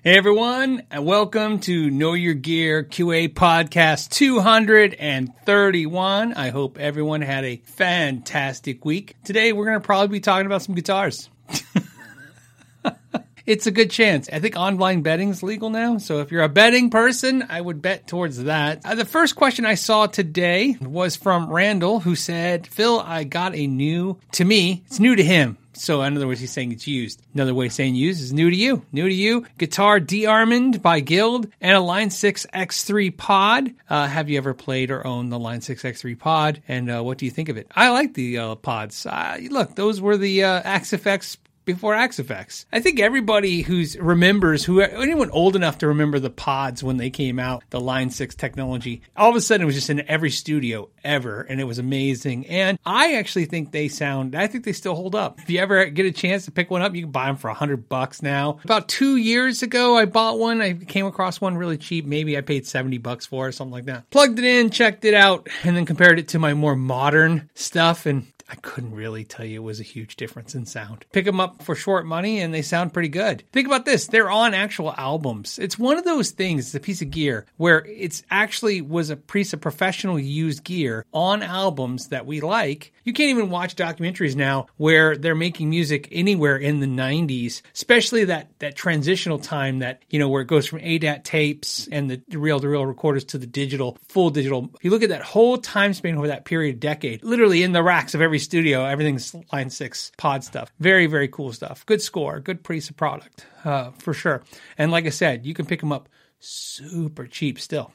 Hey everyone, and welcome to Know Your Gear QA Podcast 231. I hope everyone had a fantastic week. Today we're going to probably be talking about some guitars. It's a good chance. I think online betting is legal now, so if you're a betting person, I would bet towards that. The first question I saw today was from Randall, who said, Phil, I got a new, to me, it's new to him. So in other words, he's saying it's used. Another way of saying used is new to you. New to you. Guitar De-Armand by Guild and a Line 6 X3 Pod. Have you ever played or owned the Line 6 X3 Pod? And what do you think of it? I like the pods. Look, those were the Axe-Fx before Axe-Fx. I think everybody anyone old enough to remember the pods when they came out, the Line 6 technology, all of a sudden it was just in every studio ever, and it was amazing. And I actually think they still hold up. If you ever get a chance to pick one up, you can buy them for $100 now. About 2 years ago, I bought one. I came across one really cheap. Maybe I paid $70 for it or something like that. Plugged it in, checked it out, and then compared it to my more modern stuff, and I couldn't really tell you it was a huge difference in sound. Pick them up for short money and they sound pretty good. Think about this. They're on actual albums. It's one of those things, it's a piece of gear where it's actually was a piece of professional used gear on albums that we like. You can't even watch documentaries now where they're making music anywhere in the 90s, especially that transitional time that, where it goes from ADAT tapes and the reel-to-reel recorders to the full digital. If you look at that whole time span over that period, decade, literally in the racks of every studio, everything's Line 6 pod stuff. Very, very cool stuff. Good score, good piece of product, for sure. And like I said, you can pick them up super cheap still.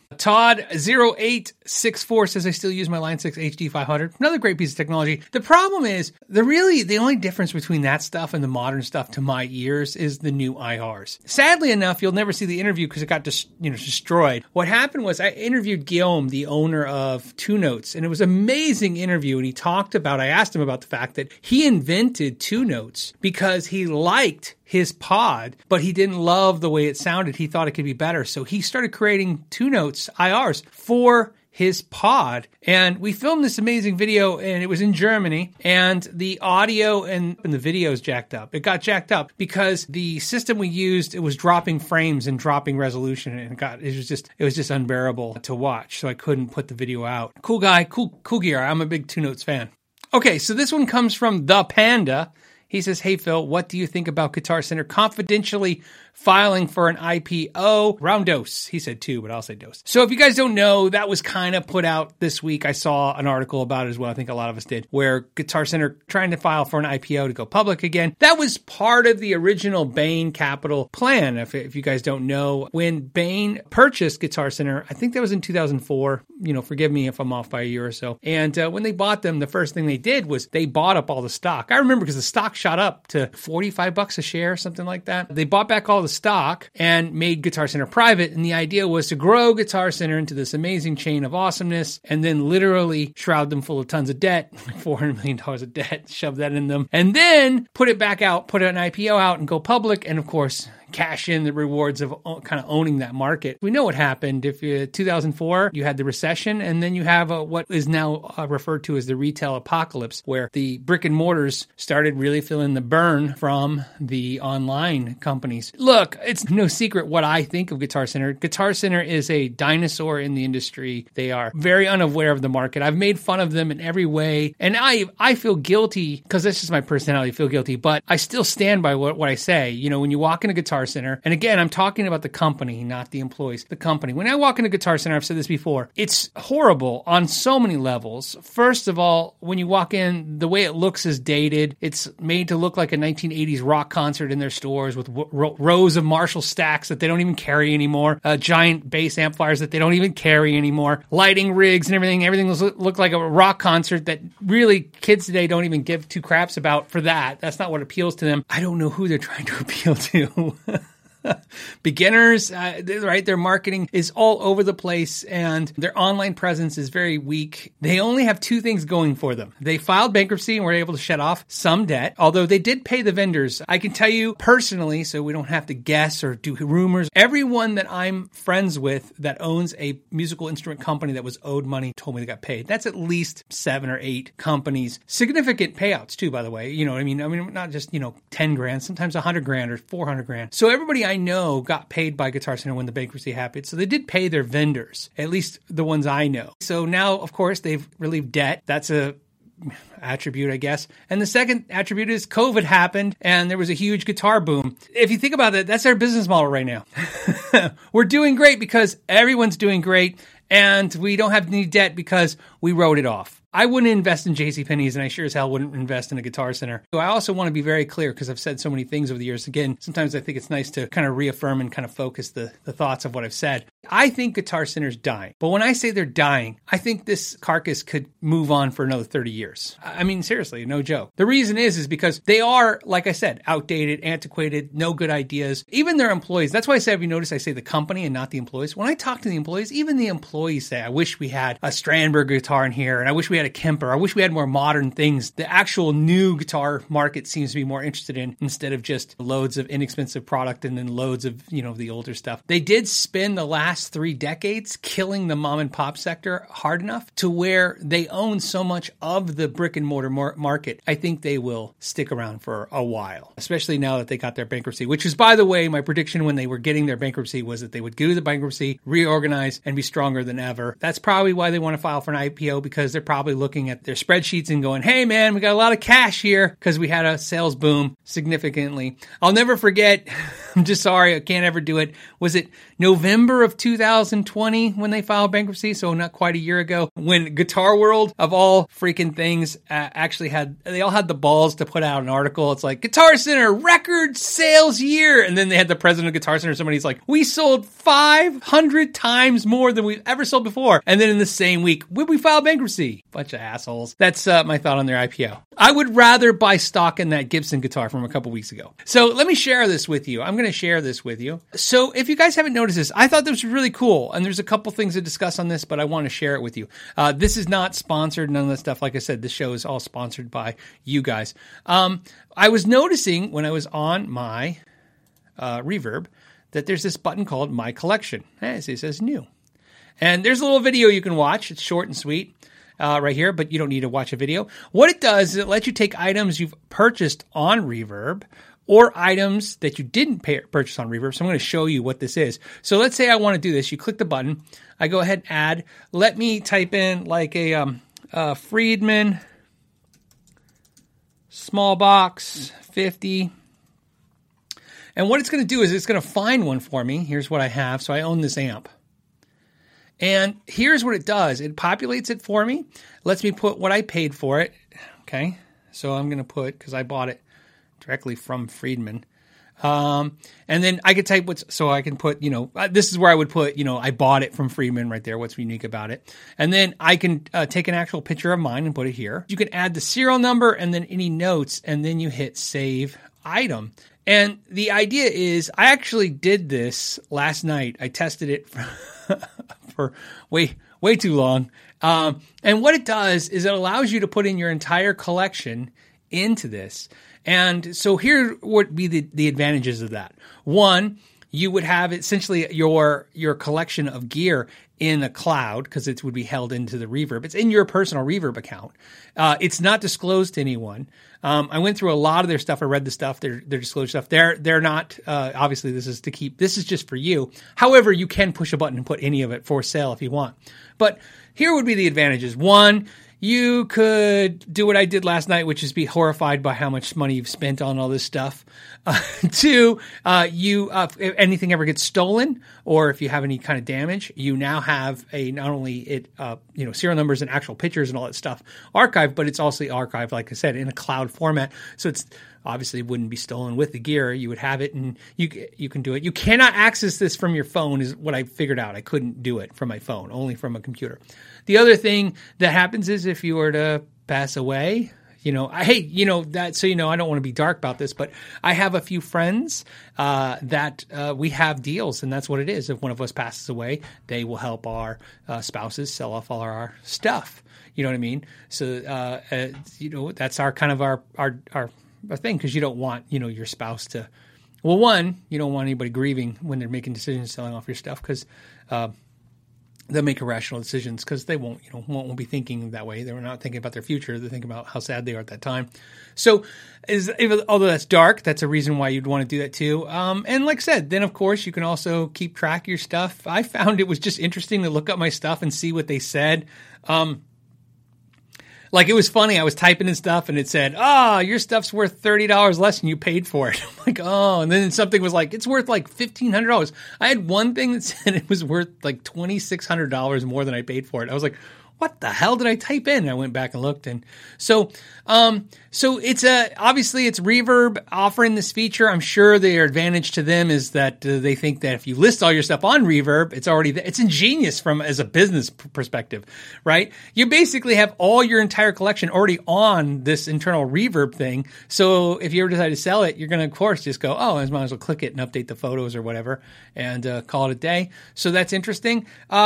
Todd0864 says, I still use my Line 6 HD 500. Another great piece of technology. The problem is, the only difference between that stuff and the modern stuff to my ears is the new IRs. Sadly enough, you'll never see the interview because it got destroyed. What happened was I interviewed Guillaume, the owner of Two Notes, and it was an amazing interview. And I asked him about the fact that he invented Two Notes because he liked his pod, but he didn't love the way it sounded. He thought it could be better. So he started creating Two Notes IRs for his pod. And we filmed this amazing video, and it was in Germany, and the audio and the video is jacked up. It got jacked up because the system we used, it was dropping frames and dropping resolution, and it was just unbearable to watch. So I couldn't put the video out. Cool guy, cool gear. I'm a big Two Notes fan. Okay, so this one comes from The Panda. He says, hey, Phil, what do you think about Guitar Center confidentially filing for an IPO? Round dose. He said 2, but I'll say dose. So if you guys don't know, that was kind of put out this week. I saw an article about it as well. I think a lot of us did, where Guitar Center trying to file for an IPO to go public again. That was part of the original Bain Capital plan. If you guys don't know, when Bain purchased Guitar Center, I think that was in 2004. Forgive me if I'm off by a year or so. And when they bought them, the first thing they did was they bought up all the stock. I remember because the stock shot up to $45 a share, something like that. They bought back all the stock and made Guitar Center private. And the idea was to grow Guitar Center into this amazing chain of awesomeness and then literally shroud them full of tons of debt, $400 million of debt, shove that in them, and then put it back out, put an IPO out and go public. And of course, cash in the rewards of kind of owning that market. We know what happened. If 2004, you had the recession, and then you have what is now referred to as the retail apocalypse, where the brick and mortars started really feeling the burn from the online companies. Look, it's no secret what I think of Guitar Center. Guitar Center is a dinosaur in the industry. They are very unaware of the market. I've made fun of them in every way, and I feel guilty because that's just my personality. I feel guilty, but I still stand by what I say. When you walk in a Guitar Center, and again, I'm talking about the company, not the employees, the company. When I walk into Guitar Center, I've said this before, it's horrible on so many levels. First of all, when you walk in, the way it looks is dated. It's made to look like a 1980s rock concert in their stores with rows of Marshall stacks that they don't even carry anymore, giant bass amplifiers that they don't even carry anymore, lighting rigs and everything. Everything look like a rock concert that really kids today don't even give two craps about for that. That's not what appeals to them. I don't know who they're trying to appeal to. Beginners, right? Their marketing is all over the place and their online presence is very weak. They only have two things going for them. They filed bankruptcy and were able to shut off some debt, although they did pay the vendors. I can tell you personally, so we don't have to guess or do rumors, everyone that I'm friends with that owns a musical instrument company that was owed money told me they got paid. That's at least 7 or 8 companies. Significant payouts too, by the way. You know what I mean? I mean, not just, 10 grand, sometimes 100 grand or 400 grand. So everybody I know got paid by Guitar Center when the bankruptcy happened. So they did pay their vendors, at least the ones I know. So now, of course, they've relieved debt. That's a attribute, I guess. And the second attribute is COVID happened and there was a huge guitar boom. If you think about it, that's our business model right now. We're doing great because everyone's doing great and we don't have any debt because we wrote it off. I wouldn't invest in JCPenney's and I sure as hell wouldn't invest in a Guitar Center. So I also want to be very clear because I've said so many things over the years. Again, sometimes I think it's nice to kind of reaffirm and kind of focus the thoughts of what I've said. I think Guitar Center's dying. But when I say they're dying, I think this carcass could move on for another 30 years. I mean, seriously, no joke. The reason is because they are, like I said, outdated, antiquated, no good ideas. Even their employees, that's why I say, if you notice, I say the company and not the employees. When I talk to the employees, even the employees say, I wish we had a Strandberg guitar in here and I wish we had a Kemper. I wish we had more modern things. The actual new guitar market seems to be more interested in instead of just loads of inexpensive product and then loads of, the older stuff. They did spend the last 3 decades killing the mom and pop sector hard enough to where they own so much of the brick and mortar market. I think they will stick around for a while, especially now that they got their bankruptcy, which is, by the way, my prediction when they were getting their bankruptcy was that they would do the bankruptcy, reorganize, and be stronger than ever. That's probably why they want to file for an IPO, because they're probably looking at their spreadsheets and going, hey man, we got a lot of cash here because we had a sales boom significantly. I'll never forget, I'm just sorry, I can't ever do it. Was it November of 2020 when they filed bankruptcy? So not quite a year ago, when Guitar World, of all freaking things, they all had the balls to put out an article. It's like, Guitar Center, record sales year. And then they had the president of Guitar Center, somebody's like, we sold 500 times more than we've ever sold before. And then in the same week, we filed bankruptcy. Bunch of assholes. That's my thought on their IPO. I would rather buy stock in that Gibson guitar from a couple weeks ago. So let me share this with you. I'm going to share this with you. So if you guys haven't noticed this, I thought this was really cool. And there's a couple things to discuss on this, but I want to share it with you. This is not sponsored, none of that stuff. Like I said, this show is all sponsored by you guys. I was noticing when I was on my Reverb that there's this button called My Collection. It says new. And there's a little video you can watch. It's short and sweet. Right here, but you don't need to watch a video. What it does is it lets you take items you've purchased on Reverb or items that you didn't purchase on Reverb. So I'm going to show you what this is. So let's say I want to do this. You click the button. I go ahead and add. Let me type in like a Friedman small box 50. And what it's going to do is it's going to find one for me. Here's what I have. So I own this amp. And here's what it does. It populates it for me, lets me put what I paid for it. Okay. So I'm going to put, because I bought it directly from Friedman. And then I could type so I can put, this is where I would put, I bought it from Friedman right there. What's unique about it. And then I can take an actual picture of mine and put it here. You can add the serial number and then any notes, and then you hit save item. And the idea is I actually did this last night. I tested it for way too long. And what it does is it allows you to put in your entire collection into this. And so here would be the advantages of that. One, you would have essentially your collection of gear in a cloud because it would be held into the Reverb. It's in your personal Reverb account. It's not disclosed to anyone. I went through a lot of their stuff. I read the stuff, their disclosure stuff. They're not, obviously this is just for you. However, you can push a button and put any of it for sale if you want. But here would be the advantages. One, you could do what I did last night, which is be horrified by how much money you've spent on all this stuff. Two, if anything ever gets stolen or if you have any kind of damage, you now have not only serial numbers and actual pictures and all that stuff archived, but it's also archived, like I said, in a cloud format. So it's obviously wouldn't be stolen with the gear. You would have it and you can do it. You cannot access this from your phone is what I figured out. I couldn't do it from my phone, only from a computer. The other thing that happens is if you were to pass away, I don't want to be dark about this, but I have a few friends that we have deals, and that's what it is. If one of us passes away, they will help our spouses sell off all our stuff. You know what I mean? So, that's our kind of our thing, because you don't want, your spouse to, well, one, you don't want anybody grieving when they're making decisions selling off your stuff, because they'll make irrational decisions because they won't be thinking that way. They're not thinking about their future. They're thinking about how sad they are at that time. So, although that's dark, that's a reason why you'd want to do that too. And like I said, then of course you can also keep track of your stuff. I found it was just interesting to look up my stuff and see what they said. Like, it was funny. I was typing in stuff and it said, your stuff's worth $30 less than you paid for it. I'm like, oh, and then something was like, it's worth like $1,500. I had one thing that said it was worth like $2,600 more than I paid for it. I was like, what the hell did I type in? And I went back and looked. And so it's obviously it's Reverb offering this feature. I'm sure their advantage to them is that they think that if you list all your stuff on Reverb, it's ingenious as a business perspective, right? You basically have all your entire collection already on this internal Reverb thing. So if you ever decide to sell it, you're going to, of course, just go, I might as well click it and update the photos or whatever and call it a day. So that's interesting.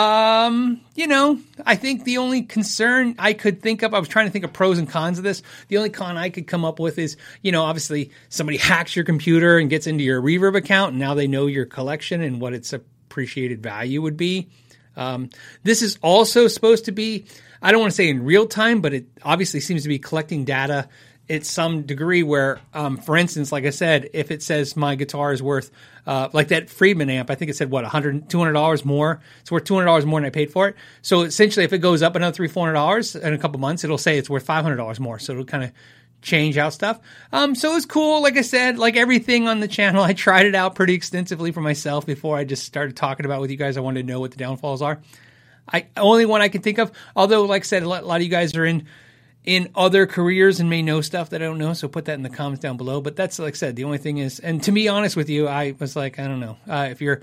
I think the only concern I could think of, I was trying to think of pros and cons of this. The only con I could come up with is, obviously somebody hacks your computer and gets into your Reverb account, and now they know your collection and what its appreciated value would be. This is also supposed to be, I don't want to say in real time, but it obviously seems to be collecting data at some degree where, for instance, like I said, if it says my guitar is worth, like that Friedman amp, I think it said $200 more. It's worth $200 more than I paid for it. So essentially, if it goes up another $300-$400 in a couple months, it'll say it's worth $500 more. So it'll kind of change out stuff. So it's cool. Like I said, like everything on the channel, I tried it out pretty extensively for myself before I just started talking about it with you guys. I wanted to know what the downfalls are. Only one I can think of, although like I said, a lot of you guys are in other careers and may know stuff that I don't know. So put that in the comments down below. But that's, like I said, the only thing is, and to be honest with you, I was like, I don't know. If you're,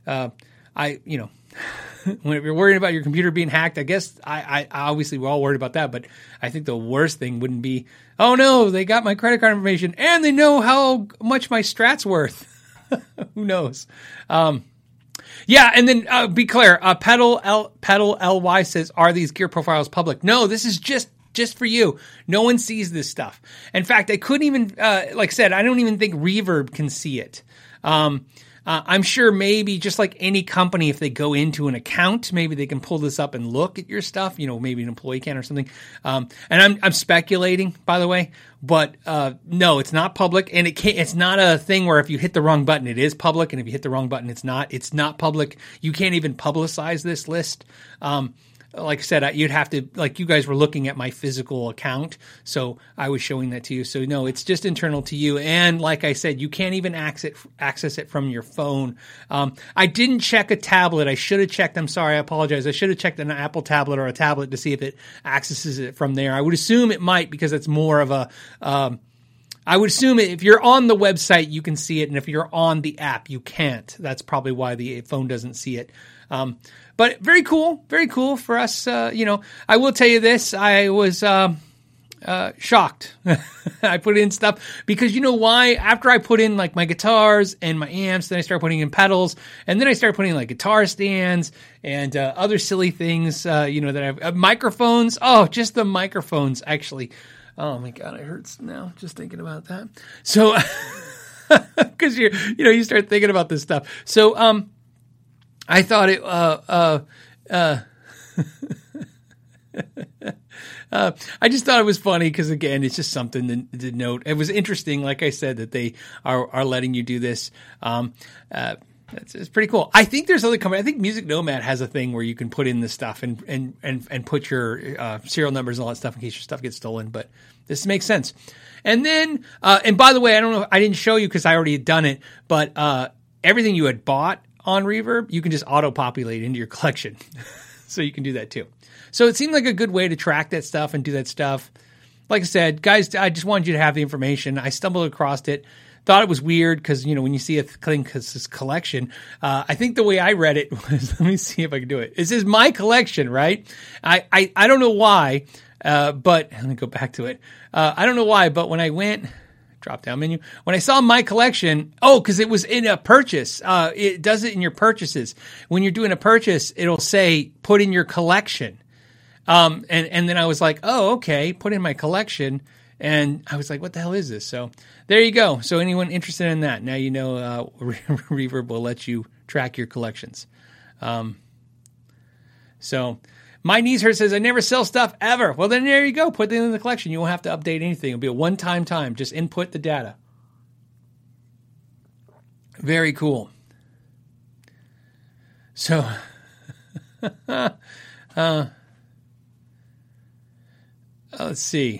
when you're worried about your computer being hacked, I guess I obviously we're all worried about that. But I think the worst thing wouldn't be, oh no, they got my credit card information and they know how much my Strat's worth. Who knows? Yeah, and then be clear. Pedal LY says, are these gear profiles public? No, this is just for you. No one sees this stuff. In fact, I couldn't even, like I said, I don't even think Reverb can see it. I'm sure maybe just like any company, if they go into an account, maybe they can pull this up and look at your stuff, maybe an employee can or something. And I'm speculating, by the way, but no, it's not public, and it's not a thing where if you hit the wrong button, it is public, and if you hit the wrong button, it's not public. You can't even publicize this list. Like I said, you'd have to, like you guys were looking at my physical account, so I was showing that to you. So no, it's just internal to you. And like I said, you can't even access it from your phone. I didn't check a tablet. I should have checked. I'm sorry. I apologize. I should have checked an Apple tablet or a tablet to see if it accesses it from there. I would assume it might, because it's more of a, I would assume if you're on the website, you can see it. And if you're on the app, you can't. That's probably why the phone doesn't see it. But very cool for us. I will tell you this. I was shocked. I put in stuff because you know why? After I put in like my guitars and my amps, then I started putting in pedals, and then I started putting in like guitar stands and other silly things. That I've microphones. Oh, just the microphones actually. Oh my God, it hurts now just thinking about that. So, because you start thinking about this stuff. So, I thought it, I just thought it was funny because, again, it's just something to note. It was interesting, like I said, that they are letting you do this. It's pretty cool. I think there's other companies. I think Music Nomad has a thing where you can put in this stuff and put your serial numbers and all that stuff in case your stuff gets stolen. But this makes sense. And then, and by the way, I don't know, I didn't show you because I already had done it, but everything you had bought on Reverb, you can just auto-populate into your collection. So you can do that too. So it seemed like a good way to track that stuff and do that stuff. Like I said, guys, I just wanted you to have the information. I stumbled across it. Thought it was weird because, when you see a thing because it's collection, I think the way I read it was, let me see if I can do it. It says my collection, right? I don't know why, but let me go back to it. I don't know why, but when I went... drop down menu. When I saw my collection, because it was in a purchase. It does it in your purchases. When you're doing a purchase, it'll say, put in your collection. And then I was like, oh, okay, put in my collection. And I was like, what the hell is this? So there you go. So anyone interested in that, now you know Reverb will let you track your collections. So My Knees Hurt says, I never sell stuff ever. Well, then there you go. Put it in the collection. You won't have to update anything. It'll be a one-time time. Just input the data. Very cool. So, let's see.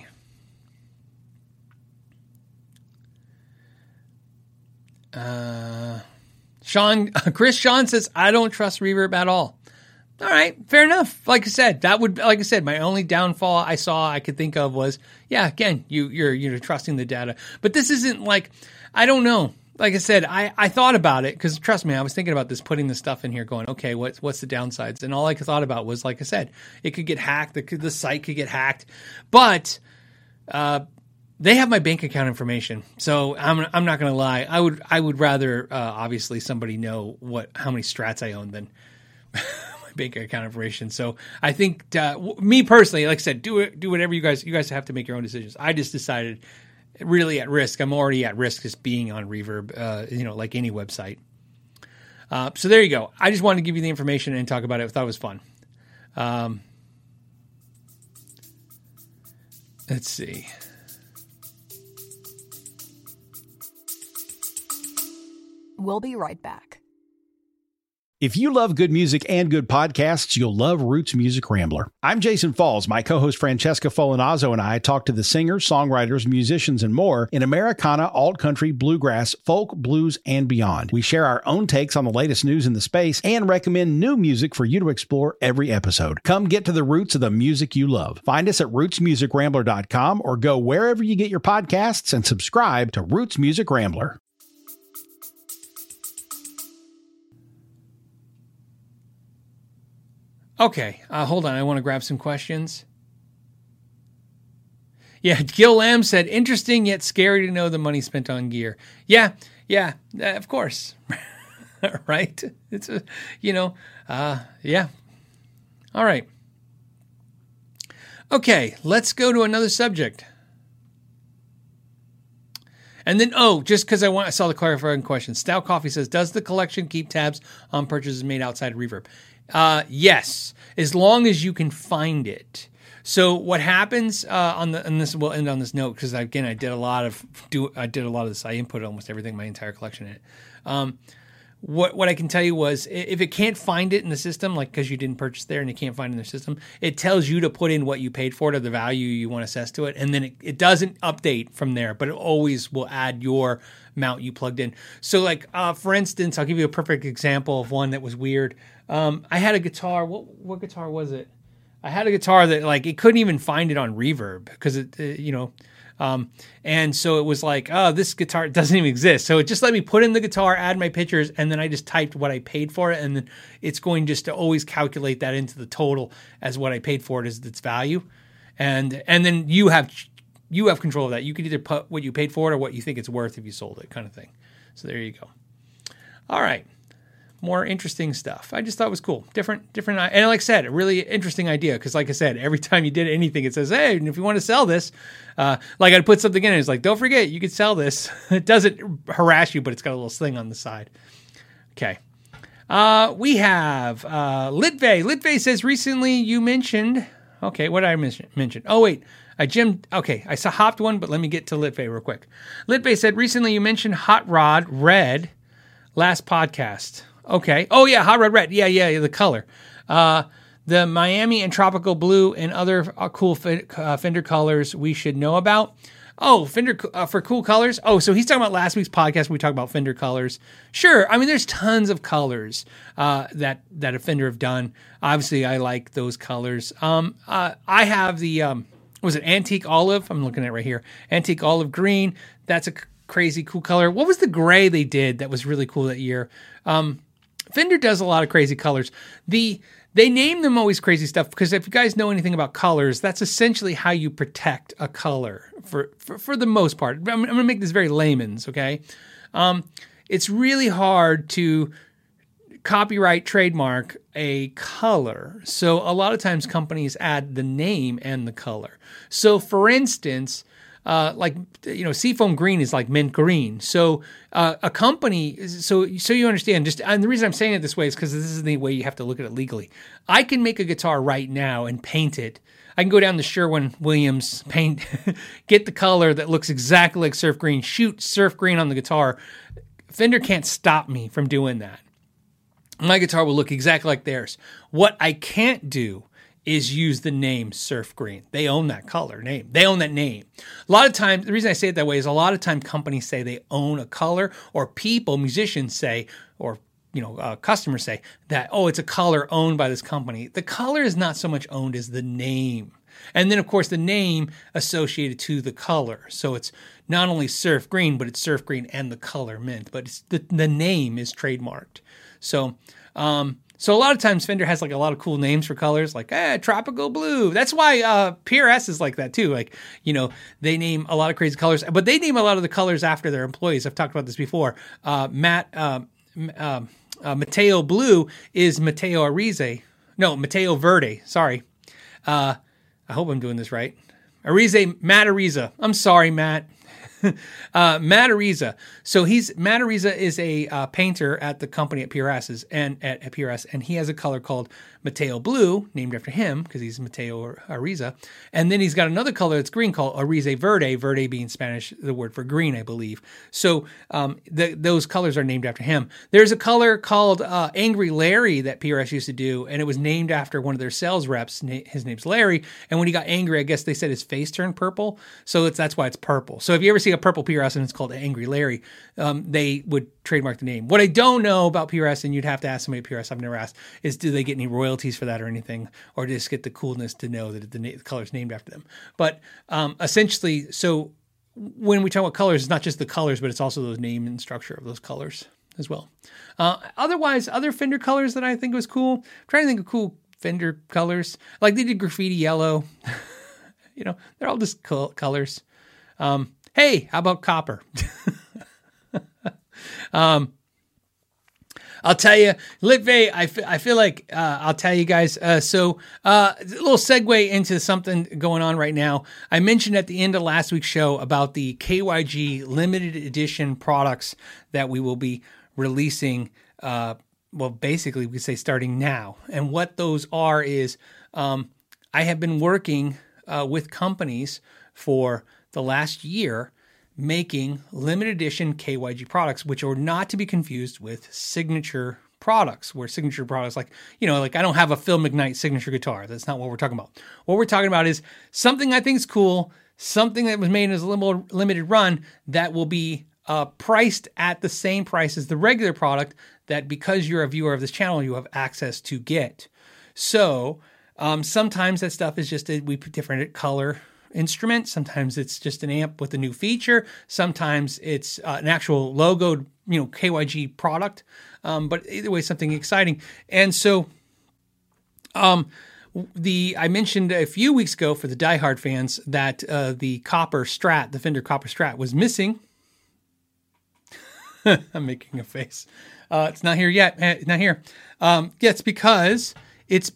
Chris Sean says, I don't trust Reverb at all. All right, fair enough. Like I said, my only downfall I could think of was, yeah, again, you're trusting the data. But this isn't like, I don't know. Like I said, I thought about it because trust me, I was thinking about this, putting the stuff in here going, okay, what's the downsides? And all I thought about was, like I said, it could get hacked. The site could get hacked, but, they have my bank account information. So I'm not going to lie. I would rather, obviously somebody know how many strats I own than my bank account information. So I think, me personally, like I said, do whatever you guys have to make your own decisions. I just decided, really at risk. I'm already at risk just being on Reverb, like any website. So there you go. I just wanted to give you the information and talk about it. I thought it was fun. Let's see. We'll be right back. If you love good music and good podcasts, you'll love Roots Music Rambler. I'm Jason Falls. My co-host Francesca Folinazzo and I talk to the singers, songwriters, musicians, and more in Americana, alt-country, bluegrass, folk, blues, and beyond. We share our own takes on the latest news in the space and recommend new music for you to explore every episode. Come get to the roots of the music you love. Find us at rootsmusicrambler.com or go wherever you get your podcasts and subscribe to Roots Music Rambler. Okay, hold on. I want to grab some questions. Yeah, Gil Lamb said, interesting yet scary to know the money spent on gear. Yeah, of course. Right? It's yeah. All right. Okay, let's go to another subject. And then, just because I saw the clarifying question. Stout Coffee says, does the collection keep tabs on purchases made outside Reverb? Yes, as long as you can find it. So what happens and this will end on this note because again I did a lot of this. I input almost everything, my entire collection in it. What I can tell you was if it can't find it in the system, like because you didn't purchase there and it can't find it in the system, it tells you to put in what you paid for it or the value you want to assess to it, and then it doesn't update from there, but it always will add your amount you plugged in. So like for instance, I'll give you a perfect example of one that was weird. I had a guitar. What guitar was it? I had a guitar that like it couldn't even find it on Reverb because and so it was like, oh, this guitar doesn't even exist. So it just let me put in the guitar, add my pictures, and then I just typed what I paid for it, and then it's going just to always calculate that into the total as what I paid for it as its value, and then you have control of that. You can either put what you paid for it or what you think it's worth if you sold it, kind of thing. So there you go. All right. More interesting stuff. I just thought it was cool. Different. And like I said, a really interesting idea. Because like I said, every time you did anything, it says, hey, if you want to sell this, like I'd put something in it. It's like, don't forget, you could sell this. It doesn't harass you, but it's got a little sling on the side. Okay. We have Litvey. Litvey says, recently you mentioned, okay, what did I mention? Oh, wait. I hopped one, but let me get to Litvey real quick. Litvey said, recently you mentioned Hot Rod Red last podcast. Okay. Oh, yeah, Hot Rod Red. Yeah, the color. The Miami and Tropical Blue and other cool Fender colors we should know about. Oh, Fender for cool colors? Oh, so he's talking about last week's podcast when we talked about Fender colors. Sure. I mean, there's tons of colors that a Fender have done. Obviously, I like those colors. I have the, was it Antique Olive? I'm looking at it right here. Antique Olive Green. That's a crazy cool color. What was the gray they did that was really cool that year? Fender does a lot of crazy colors. They name them always crazy stuff because if you guys know anything about colors, that's essentially how you protect a color for the most part. I'm going to make this very layman's, okay? It's really hard to copyright, trademark a color. So a lot of times companies add the name and the color. So for instance, seafoam green is like mint green. So a company, so you understand, and the reason I'm saying it this way is because this is the way you have to look at it legally. I can make a guitar right now and paint it. I can go down to Sherwin-Williams, paint, get the color that looks exactly like surf green, shoot surf green on the guitar. Fender can't stop me from doing that. My guitar will look exactly like theirs. What I can't do is use the name surf green. They own that color name. They own that name. A lot of times, the reason I say it that way is a lot of time companies say they own a color, or people, musicians say, or customers say that, oh, it's a color owned by this company. The color is not so much owned as the name. And then, of course, the name associated to the color. So it's not only surf green, but it's surf green and the color mint. But it's the name is trademarked. So a lot of times Fender has like a lot of cool names for colors, like tropical blue. That's why PRS is like that too. Like, they name a lot of crazy colors, but they name a lot of the colors after their employees. I've talked about this before. Mateo Blue is Mateo Arize. No, Mateo Verde. Sorry. I hope I'm doing this right. Matt Ariza. I'm sorry, Matt. Matt Ariza. So Matt Ariza is a painter at the company at PRS at PRS, and he has a color called Mateo Blue, named after him because he's Mateo Ariza. And then he's got another color that's green called Arize Verde, Verde being Spanish, the word for green, I believe. So those colors are named after him. There's a color called Angry Larry that PRS used to do, and it was named after one of their sales reps. His name's Larry, and when he got angry, I guess they said his face turned purple, so that's why it's purple. So if you ever see a purple PRS and it's called Angry Larry, they would trademark the name. What I don't know about PRS, and you'd have to ask somebody at PRS, I've never asked, is do they get any royalties for that or anything, or just get the coolness to know that the color is named after them. But essentially, so when we talk about colors, it's not just the colors, but it's also the name and structure of those colors as well. Otherwise, other Fender colors that I think was cool, I'm trying to think of cool Fender colors, like they did graffiti yellow. They're all just colors. Hey, how about copper? I'll tell you, Litve, I feel like I'll tell you guys. So a little segue into something going on right now. I mentioned at the end of last week's show about the KYG limited edition products that we will be releasing. Basically, we could say starting now. And what those are is I have been working with companies for the last year making limited edition KYG products, which are not to be confused with signature products, where signature products like I don't have a Phil McKnight signature guitar. That's not what we're talking about. What we're talking about is something I think is cool, something that was made as a limited run that will be priced at the same price as the regular product that, because you're a viewer of this channel, you have access to get. So sometimes that stuff is just we put different color instrument. Sometimes it's just an amp with a new feature. Sometimes it's an actual logoed, KYG product. But either way, something exciting. And so, I mentioned a few weeks ago for the diehard fans that the Copper Strat, the Fender Copper Strat, was missing. I'm making a face. It's not here yet. It's not here. It's because it's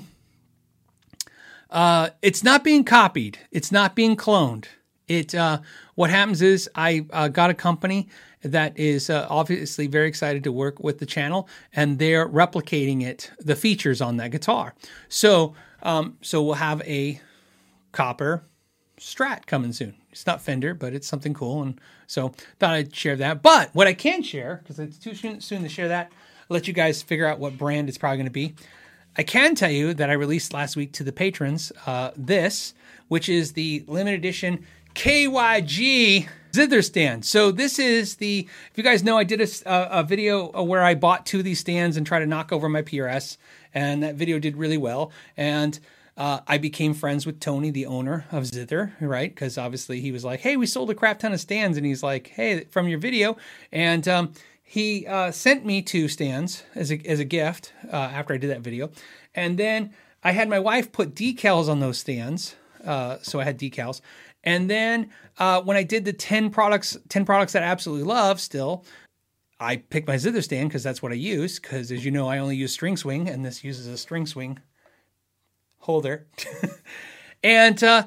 not being copied. It's not being cloned. What happens is I got a company that is obviously very excited to work with the channel, and they're replicating the features on that guitar. So we'll have a Copper Strat coming soon. It's not Fender, but it's something cool, and so thought I'd share that. But what I can share, because it's too soon to share that, I'll let you guys figure out what brand it's probably going to be. I can tell you that I released last week to the patrons which is the limited edition KYG zither stand. So this is if you guys know, I did a video where I bought two of these stands and tried to knock over my PRS, and that video did really well. And I became friends with Tony, the owner of Zither, right? Because obviously he was like, hey, we sold a crap ton of stands. And he's like, hey, from your video. And he sent me two stands as a gift after I did that video. And then I had my wife put decals on those stands. So I had decals. And then when I did the 10 products that I absolutely love still, I picked my Zither stand because that's what I use. Because as you know, I only use string swing, and this uses a string swing holder. And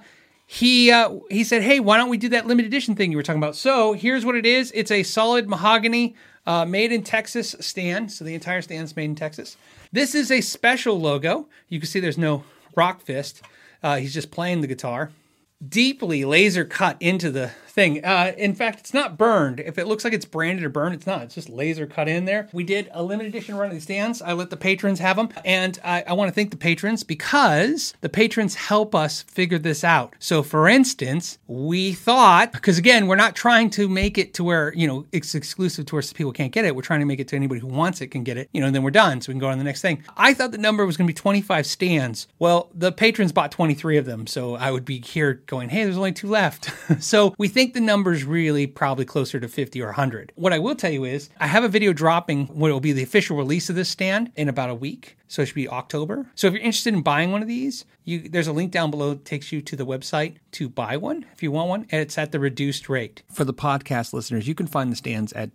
he said, hey, why don't we do that limited edition thing you were talking about? So here's what it is. It's a solid mahogany made in Texas stand. So the entire stand's made in Texas. This is a special logo. You can see there's no rock fist. He's just playing the guitar. Deeply laser cut into the thing. In fact, it's not burned. If it looks like it's branded or burned, it's not. It's just laser cut in there. We did a limited edition run of these stands. I let the patrons have them. And I want to thank the patrons because the patrons help us figure this out. So for instance, we thought, because again, we're not trying to make it to where, it's exclusive to where people can't get it. We're trying to make it to anybody who wants it can get it, and then we're done. So we can go on to the next thing. I thought the number was going to be 25 stands. Well, the patrons bought 23 of them. So I would be here going, hey, there's only 2 left. So we think the number's really probably closer to 50 or 100. What I will tell you is I have a video dropping what will be the official release of this stand in about a week. So it should be October. So if you're interested in buying one of these, there's a link down below that takes you to the website to buy one if you want one, and it's at the reduced rate. For the podcast listeners, you can find the stands at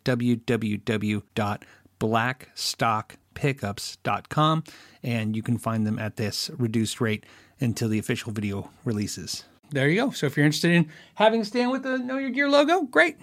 www.blackstockpickups.com, and you can find them at this reduced rate until the official video releases. There you go. So if you're interested in having a stand with the Know Your Gear logo, great.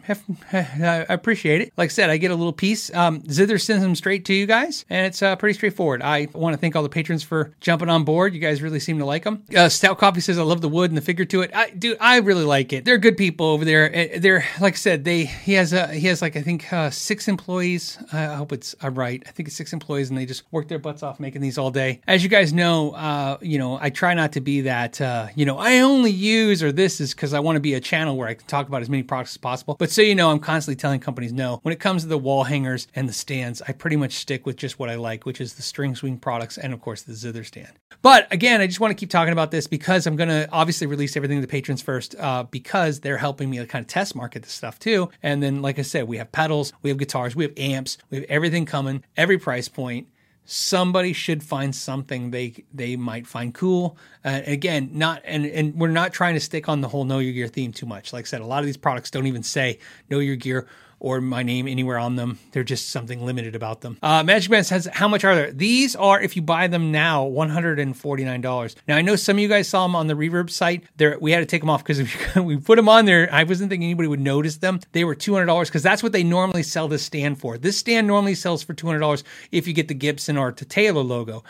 I appreciate it. Like I said, I get a little piece. Zither sends them straight to you guys, and it's pretty straightforward. I want to thank all the patrons for jumping on board. You guys really seem to like them. Stout Coffee says, I love the wood and the figure to it. I really like it. They're good people over there. They're, like I said, he has like, I think 6 employees. I hope I'm right. I think it's 6 employees, and they just work their butts off making these all day. As you guys know, I try not to be that, I only use, or this is because I want to be a channel where I can talk about as many products as possible. But so I'm constantly telling companies no. When it comes to the wall hangers and the stands, I pretty much stick with just what I like, which is the string swing products and, of course, the Zither stand. But again, I just want to keep talking about this because I'm going to obviously release everything to the patrons first because they're helping me to kind of test market this stuff too. And then, like I said, we have pedals, we have guitars, we have amps, we have everything coming, every price point. Somebody should find something they might find cool. Again, and we're not trying to stick on the whole Know Your Gear theme too much. Like I said, a lot of these products don't even say Know Your Gear or my name anywhere on them. They're just something limited about them. Magic Man says, how much are there? These are, if you buy them now, $149. Now, I know some of you guys saw them on the Reverb site. We had to take them off because we put them on there. I wasn't thinking anybody would notice them. They were $200 because that's what they normally sell this stand for. This stand normally sells for $200 if you get the Gibson or the Taylor logo.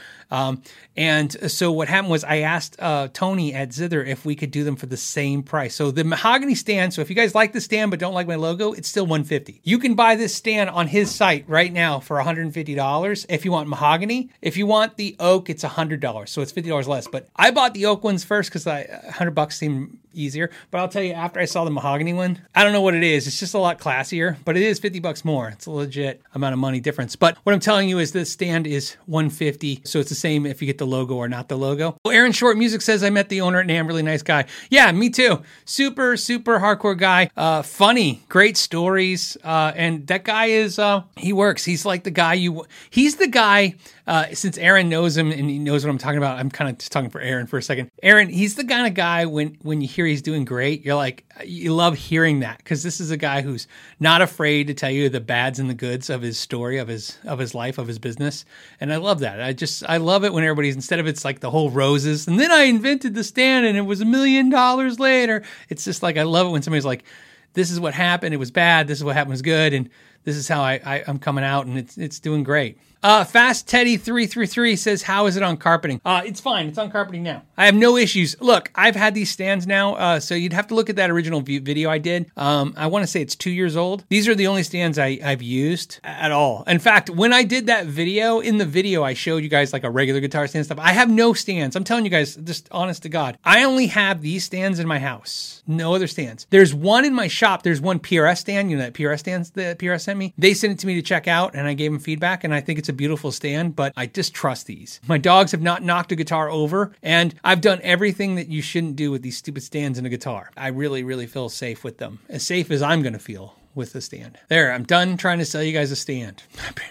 And so what happened was I asked Tony at Zither if we could do them for the same price. So the mahogany stand, so if you guys like the stand but don't like my logo, it's still $150. You can buy this stand on his site right now for $150 if you want mahogany. If you want the oak, it's $100. So it's $50 less. But I bought the oak ones first because $100 seemed easier. But I'll tell you, after I saw the mahogany one, I don't know what it is. It's just a lot classier, but it is $50 more. It's a legit amount of money difference. But what I'm telling you is this stand is $150. So it's the same if you get the logo or not the logo. Well, Aaron Short Music says, I met the owner at NAMM, really nice guy. Yeah, me too. Super, super hardcore guy. Funny, great stories. And that guy is, he works. He's like the guy he's the guy, since Aaron knows him and he knows what I'm talking about. I'm kind of just talking for Aaron for a second. Aaron, he's the kind of guy when you hear he's doing great, you're like, you love hearing that because this is a guy who's not afraid to tell you the bads and the goods of his story, of his life, of his business. And I love that. I love it when everybody's, instead of it's like the whole roses and then I invented the stand and it was $1 million later. It's just like, I love it when somebody's like, this is what happened. It was bad. This is what happened was good. And this is how I'm coming out and it's doing great. Fast Teddy 333 says, how is it on carpeting? It's fine. It's on carpeting now. I have no issues. Look, I've had these stands now. So you'd have to look at that original video I did. I want to say it's 2 years old. These are the only stands I've used at all. In fact, when I did that video, in the video, I showed you guys like a regular guitar stand stuff. I have no stands. I'm telling you guys, just honest to God, I only have these stands in my house. No other stands. There's one in my shop. There's one PRS stand. You know that PRS stands that PRS sent me? They sent it to me to check out and I gave them feedback and I think it's a beautiful stand, but I just trust these. My dogs have not knocked a guitar over and I've done everything that you shouldn't do with these stupid stands in a guitar. I really, really feel safe with them. As safe as I'm going to feel with the stand. There, I'm done trying to sell you guys a stand.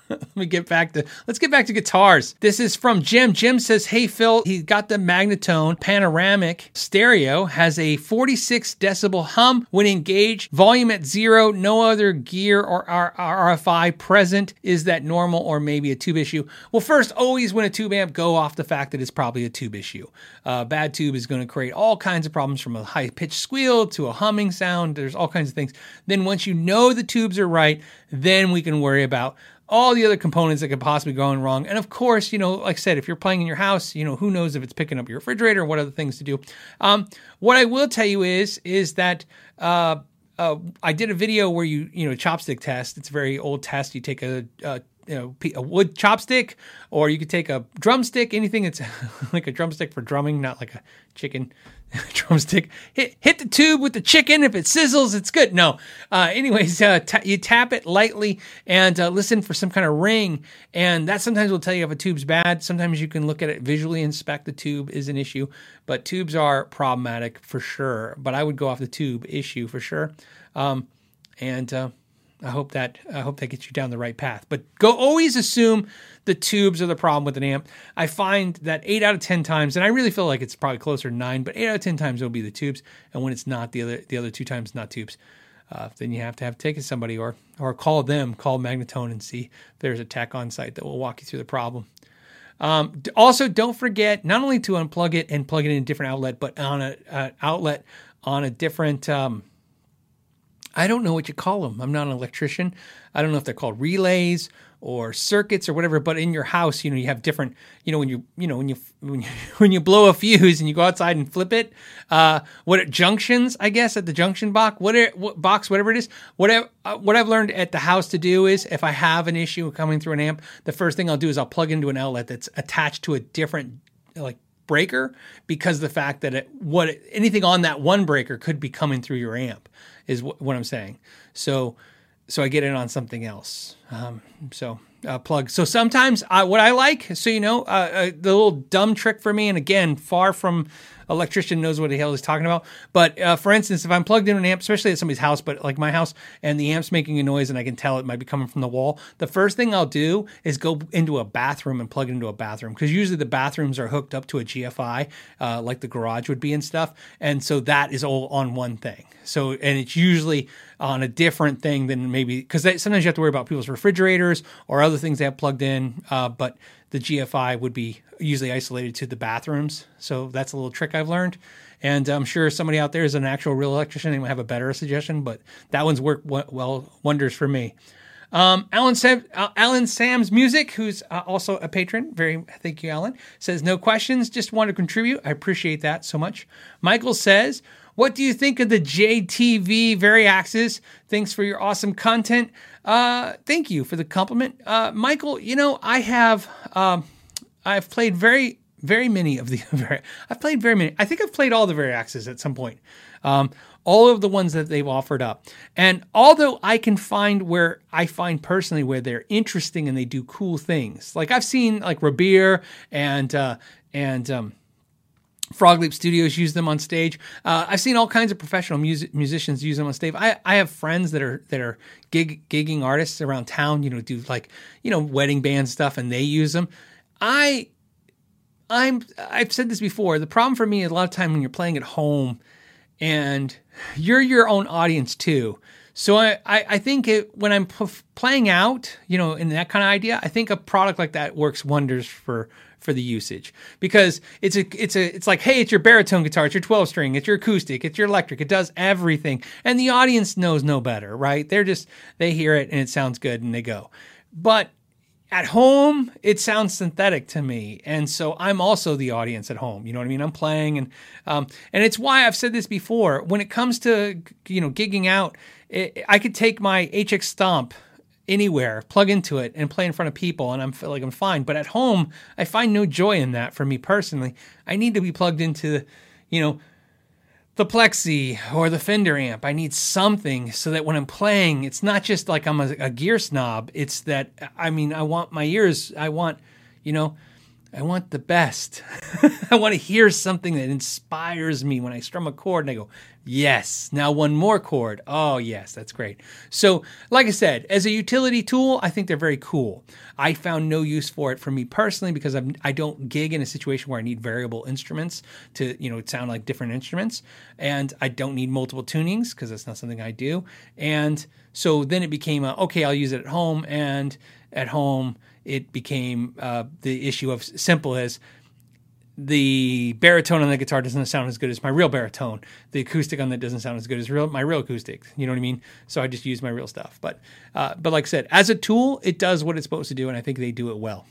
let's get back to guitars. This is from Jim. Jim says, hey, Phil, he got the Magnatone panoramic stereo, has a 46 decibel hum when engaged, volume at 0, no other gear or RFI present. Is that normal or maybe a tube issue? Well, first, always when a tube amp, go off the fact that it's probably a tube issue. Bad tube is going to create all kinds of problems, from a high-pitched squeal to a humming sound. There's all kinds of things. Then once you know the tubes are right, then we can worry about all the other components that could possibly go wrong. And of course, like I said, if you're playing in your house, who knows if it's picking up your refrigerator or what other things to do. What I will tell you is that I did a video where chopstick test. It's a very old test. You take a wood chopstick, or you could take a drumstick, anything that's like a drumstick for drumming, not like a chicken drumstick. Hit the tube with the chicken. If it sizzles, it's good. No. Anyways, you tap it lightly and listen for some kind of ring. And that sometimes will tell you if a tube's bad. Sometimes you can look at it visually, inspect the tube is an issue. But tubes are problematic for sure. But I would go off the tube issue for sure. I hope that gets you down the right path. But always assume the tubes are the problem with an amp. I find that 8 out of 10 times, and I really feel like it's probably closer to 9, but 8 out of 10 times it'll be the tubes. And when it's not, the other 2 times not tubes, then you have to take it to somebody or call Magnatone and see if there's a tech on site that will walk you through the problem. Also, don't forget not only to unplug it and plug it in a different outlet, but on an outlet on a different. I don't know what you call them. I'm not an electrician. I don't know if they're called relays or circuits or whatever. But in your house, you have different. When you blow a fuse and you go outside and flip it, junctions? I guess at the junction box, whatever it is. What I've learned at the house to do is, if I have an issue coming through an amp, the first thing I'll do is I'll plug into an outlet that's attached to a different breaker, because the fact that anything on that one breaker could be coming through your amp is what I'm saying. So I get it on something else. Plug. So sometimes what I like, the little dumb trick for me, and again, far from electrician knows what the hell he's talking about. But for instance, if I'm plugged in an amp, especially at somebody's house, but like my house, and the amp's making a noise and I can tell it might be coming from the wall, the first thing I'll do is go into a bathroom and plug it into a bathroom, because usually the bathrooms are hooked up to a GFI, like the garage would be and stuff. And so that is all on one thing. So, and it's usually on a different thing than maybe, because sometimes you have to worry about people's refrigerators or other things they have plugged in, but the GFI would be usually isolated to the bathrooms. So that's a little trick I've learned. And I'm sure somebody out there is an actual real electrician and might have a better suggestion, but that one's worked wonders for me. Alan Sam's Music, who's also a patron, thank you, Alan, says, no questions, just want to contribute. I appreciate that so much. Michael says, what do you think of the JTV Variaxis? Thanks for your awesome content. Thank you for the compliment. Michael, I've played very, very many of the, I've played very many. I think I've played all the Variaxis at some point. All of the ones that they've offered up. And although I can find where they're interesting and they do cool things, like I've seen like Rabir and Frog Leap Studios use them on stage. I've seen all kinds of professional musicians use them on stage. I have friends that are gigging artists around town, do wedding band stuff, and they use them. I've said this before. The problem for me is a lot of time when you're playing at home and you're your own audience too. So I think when I'm playing out, in that kind of idea, I think a product like that works wonders for the usage, because it's like, hey, it's your baritone guitar, it's your 12-string, it's your acoustic, it's your electric, it does everything, and the audience knows no better, right? They hear it and it sounds good and they go. But at home, it sounds synthetic to me, and so I'm also the audience at home. You know what I mean? I'm playing, and it's why I've said this before. When it comes to gigging out, I could take my HX Stomp anywhere, plug into it, and play in front of people, and I feel like I'm fine. But at home, I find no joy in that. For me personally, I need to be plugged into, the Plexi or the Fender amp. I need something so that when I'm playing, it's not just like I'm a gear snob. It's that, I want my ears, I want the best. I want to hear something that inspires me when I strum a chord and I go, Yes. Now one more chord. Oh, yes, that's great. So, like I said, as a utility tool, I think they're very cool. I found no use for it for me personally because I don't gig in a situation where I need variable instruments to, sound like different instruments. And I don't need multiple tunings because that's not something I do. And so then it became, okay, I'll use it at home. And at home, it became the issue of simple as, the baritone on the guitar doesn't sound as good as my real baritone. The acoustic on that doesn't sound as good as my real acoustic. You know what I mean? So I just use my real stuff. But like I said, as a tool, it does what it's supposed to do, and I think they do it well.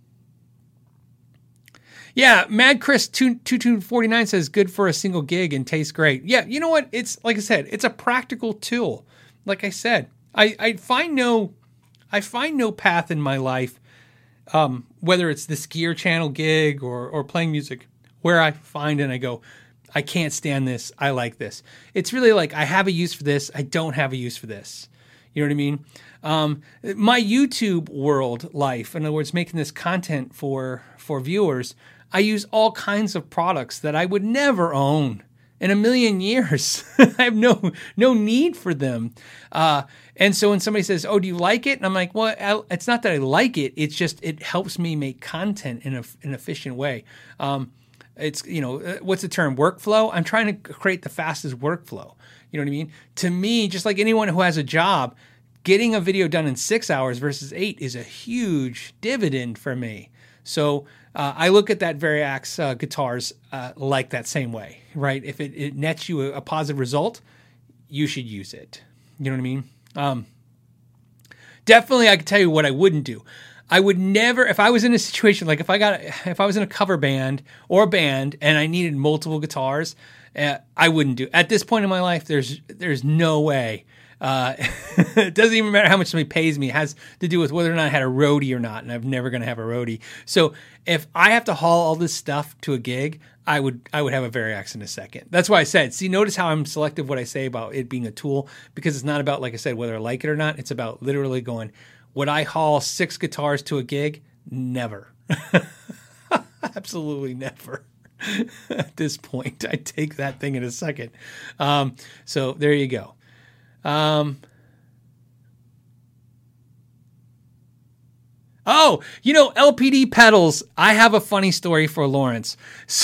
Yeah, Mad Chris 2249 says good for a single gig and tastes great. Yeah, you know what? It's like I said, it's a practical tool. Like I said, I find no path in my life. Whether it's this Gear Channel gig or playing music, where I find and I go, I can't stand this. I like this. It's really like I have a use for this. I don't have a use for this. You know what I mean? My YouTube world life, in other words, making this content for viewers, I use all kinds of products that I would never own in a million years. I have no need for them. And so when somebody says, oh, do you like it? And I'm like, well, it's not that I like it. It's just, it helps me make content in an efficient way. It's, what's the term? Workflow. I'm trying to create the fastest workflow. You know what I mean? To me, just like anyone who has a job, getting a video done in 6 hours versus 8 is a huge dividend for me. So I look at that Variax guitars like that same way, right? If it nets you a positive result, you should use it. You know what I mean? Definitely, I can tell you what I wouldn't do. I would never, if I was in a situation like if I was in a cover band or a band and I needed multiple guitars, I wouldn't do. At this point in my life, there's no way. It doesn't even matter how much somebody pays me. It has to do with whether or not I had a roadie or not, and I'm never going to have a roadie. So if I have to haul all this stuff to a gig, I would have a Variax in a second. That's why I said, see, notice how I'm selective what I say about it being a tool, because it's not about, like I said, whether I like it or not. It's about literally going, would I haul 6 guitars to a gig? Never. Absolutely never. At this point, I take that thing in a second. So there you go. LPD pedals. I have a funny story for Lawrence.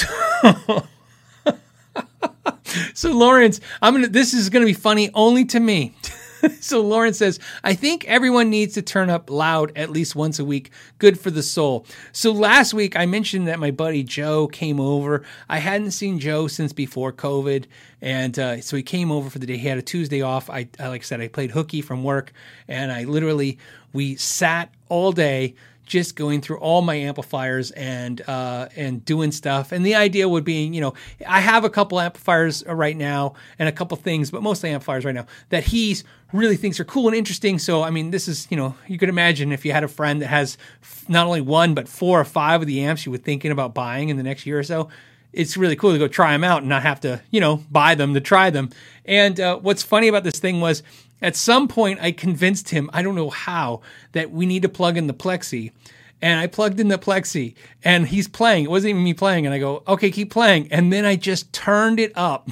So Lawrence, this is going to be funny only to me. So Lawrence says, I think everyone needs to turn up loud at least once a week. Good for the soul. So last week I mentioned that my buddy Joe came over. I hadn't seen Joe since before COVID. And so he came over for the day. He had a Tuesday off. Like I said, I played hooky from work, and we sat all day just going through all my amplifiers and doing stuff. And the idea would be, I have a couple amplifiers right now and a couple things, but mostly amplifiers right now that he really thinks are cool and interesting. So, I mean, this is, you could imagine if you had a friend that has not only 1, but 4 or 5 of the amps you were thinking about buying in the next year or so. It's really cool to go try them out and not have to, buy them to try them. And what's funny about this thing was, at some point, I convinced him, I don't know how, that we need to plug in the Plexi. And I plugged in the Plexi, and he's playing. It wasn't even me playing. And I go, okay, keep playing. And then I just turned it up.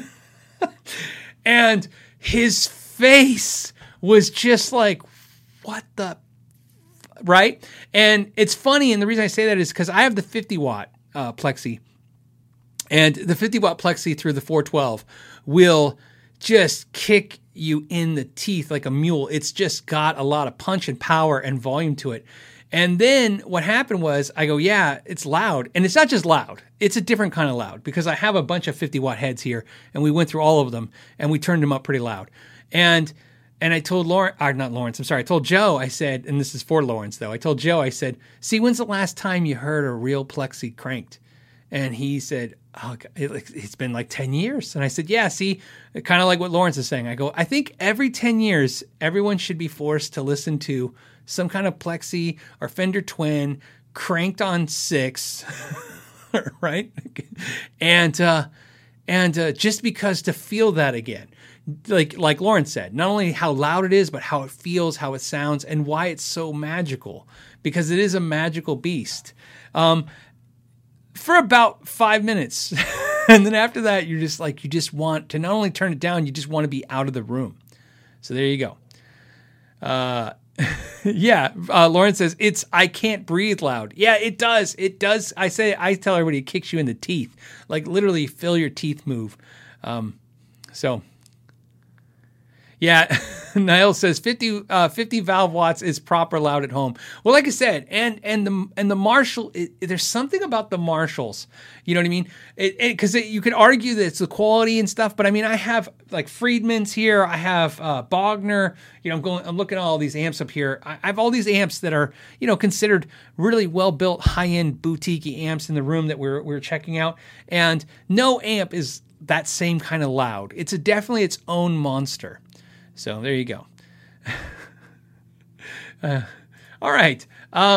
And his face was just like, what the... Right? And it's funny, and the reason I say that is because I have the 50-watt Plexi. And the 50-watt Plexi through the 412 will just kick you in the teeth like a mule. It's just got a lot of punch and power and volume to it. And then what happened was I go, yeah, it's loud. And it's not just loud. It's a different kind of loud because I have a bunch of 50-watt heads here, and we went through all of them, and we turned them up pretty loud. And I told I told Joe, I said, and this is for Lawrence though, I told Joe, I said, see, when's the last time you heard a real Plexi cranked? And he said, oh, it's been like 10 years. And I said, yeah, see, kind of like what Lawrence is saying. I go, I think every 10 years, everyone should be forced to listen to some kind of Plexi or Fender Twin cranked on 6, right? And just because to feel that again, like Lawrence said, not only how loud it is, but how it feels, how it sounds, and why it's so magical, because it is a magical beast. For about 5 minutes, And then after that, you're just like, you just want to not only turn it down, you just want to be out of the room. So there you go. Yeah. Lauren says I can't breathe loud. Yeah, it does. It does. I tell everybody it kicks you in the teeth, like literally feel your teeth move. So yeah, Niall says 50 valve watts is proper loud at home. Well, like I said, and the Marshall, there's something about the Marshalls, you know what I mean? Because you could argue that it's the quality and stuff, but I mean, I have like Friedman's here, I have Bogner, you know, I'm looking at all these amps up here. I have all these amps that are, you know, considered really well built, high end boutique amps in the room that we're checking out, and no amp is that same kind of loud. It's definitely its own monster. So there you go. All right.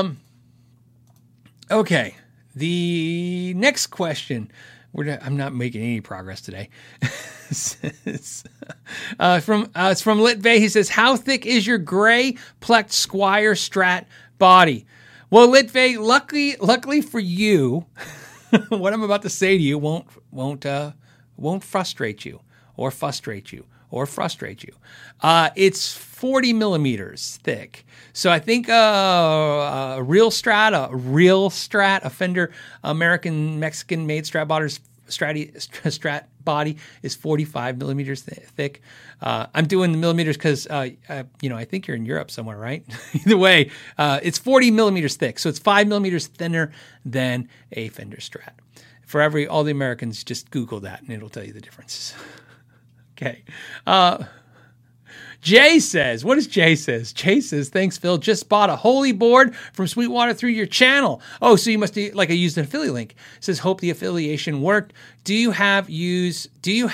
Okay. The next question. I'm not making any progress today. It's from Litvey. He says, "How thick is your gray Plex Squire Strat body?" Well, Litvey, luckily for you, what I'm about to say to you won't frustrate you or frustrate you. It's 40 millimeters thick. So I think a real Strat, a Fender American Mexican made Strat body is 45 millimeters thick. I'm doing the millimeters because, I think you're in Europe somewhere, right? Either way, it's 40 millimeters thick. So it's 5 millimeters thinner than a Fender Strat. For all the Americans, just Google that and it'll tell you the differences. Okay. Jay says, what does Jay says? Jay says, "Thanks, Phil. Just bought a Holy board from Sweetwater through your channel." Oh, so you must be like I used an affiliate link. It says, "Hope the affiliation worked. Do you have a use?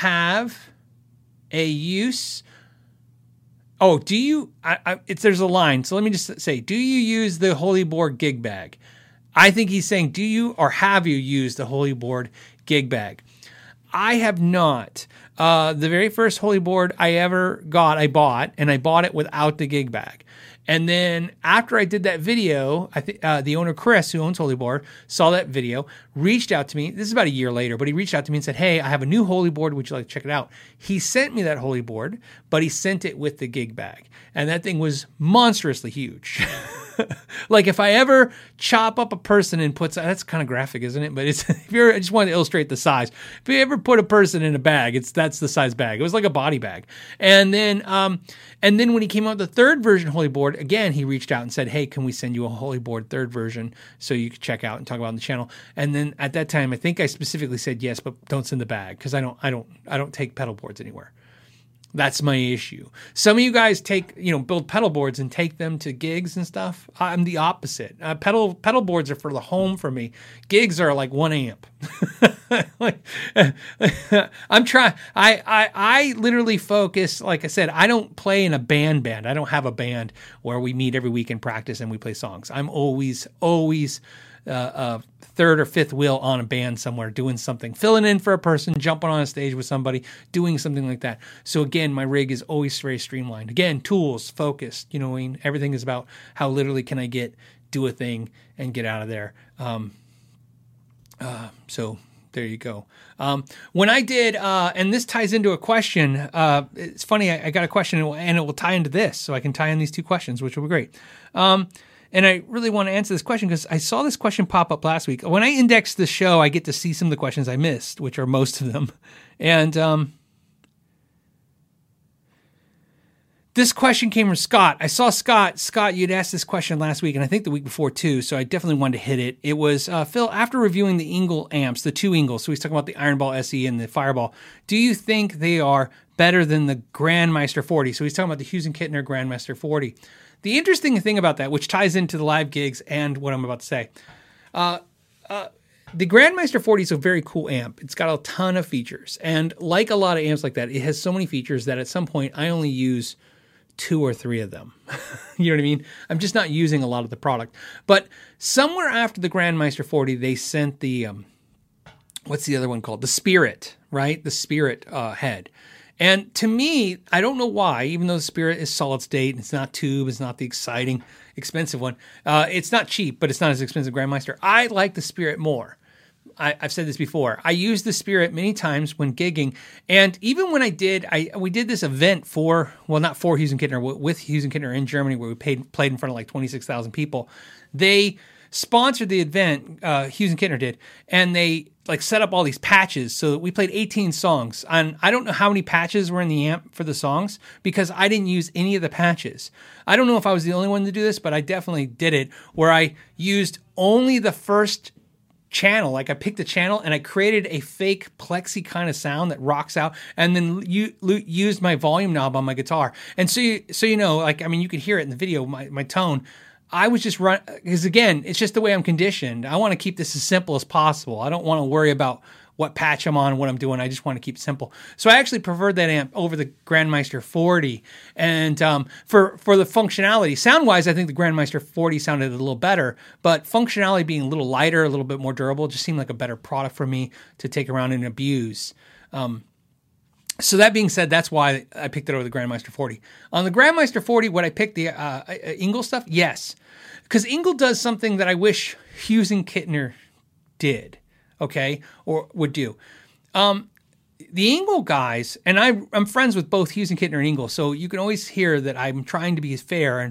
Oh, do you, there's a line. So let me just say, do you use the Holy board gig bag?" I think he's saying, do you or have you used the Holy board gig bag? I have not. The very first Holy board I ever got, I bought it without the gig bag. And then after I did that video, I think the owner, Chris, who owns Holy board, saw that video, reached out to me. This is about a year later, but he reached out to me and said, "Hey, I have a new Holy board. Would you like to check it out?" He sent me that Holy board, but he sent it with the gig bag. And that thing was monstrously huge. Like if I ever chop up a person and that's kind of graphic, isn't it? But I just wanted to illustrate the size. If you ever put a person in a bag, that's the size bag. It was like a body bag. And then when he came out with the third version Holy board, again, he reached out and said, "Hey, can we send you a Holy board third version so you can check out and talk about it on the channel?" And then at that time, I think I specifically said yes, but don't send the bag because I don't take pedal boards anywhere. That's my issue. Some of you guys build pedal boards and take them to gigs and stuff. I'm the opposite. Pedal boards are for the home for me. Gigs are like 1 amp. I'm trying. I literally focus. Like I said, I don't play in a band. I don't have a band where we meet every week and practice and we play songs. I'm always third or fifth wheel on a band somewhere, doing something, filling in for a person, jumping on a stage with somebody, doing something like that. So again, my rig is always very streamlined. Again, tools, focused, everything is about how literally can I do a thing and get out of there. So there you go. When I did, and this ties into a question, it's funny, I got a question and it will tie into this, so I can tie in these two questions, which will be great. And I really want to answer this question because I saw this question pop up last week. When I index the show, I get to see some of the questions I missed, which are most of them. And this question came from Scott. I saw Scott, you'd asked this question last week, and I think the week before too, so I definitely wanted to hit it. It was, "Phil, after reviewing the Engel amps, the two Engels," so he's talking about the Ironball SE and the Fireball, "do you think they are better than the Grandmeister 40? So he's talking about the Hughes & Kettner Grandmeister 40. The interesting thing about that, which ties into the live gigs and what I'm about to say, the Grandmeister 40 is a very cool amp. It's got a ton of features. And like a lot of amps like that, it has so many features that at some point I only use 2 or 3 of them. You know what I mean? I'm just not using a lot of the product. But somewhere after the Grandmeister 40, they sent the, what's the other one called? The Spirit, right? The Spirit head. And to me, I don't know why, even though the Spirit is solid state, it's not tube, it's not the exciting, expensive one. It's not cheap, but it's not as expensive as Grandmeister. I like the Spirit more. I've said this before. I used the Spirit many times when gigging, and even when we did this event not for Hughes and Kittner, with Hughes and Kittner in Germany, where we played in front of like 26,000 people. They sponsored the event, Hughes and Kittner did, and they like set up all these patches so that we played 18 songs. And I don't know how many patches were in the amp for the songs because I didn't use any of the patches. I don't know if I was the only one to do this, but I definitely did it where I used only the first channel. Like I picked a channel and I created a fake plexi kind of sound that rocks out, and then used my volume knob on my guitar. And so you know, like, I mean, you could hear it in the video, my tone. I was just because again, it's just the way I'm conditioned. I want to keep this as simple as possible. I don't want to worry about what patch I'm on, what I'm doing. I just want to keep it simple. So I actually preferred that amp over the Grandmeister 40. And for the functionality, sound-wise, I think the Grandmeister 40 sounded a little better, but functionality being a little lighter, a little bit more durable, just seemed like a better product for me to take around and abuse. So that being said, that's why I picked it over the Grandmeister 40. On the Grandmeister 40, would I pick the Engel stuff? Yes. Because Engel does something that I wish Hughes and Kittner did, okay, or would do. The Engel guys, and I'm friends with both Hughes and Kittner and Engel, so you can always hear that I'm trying to be as fair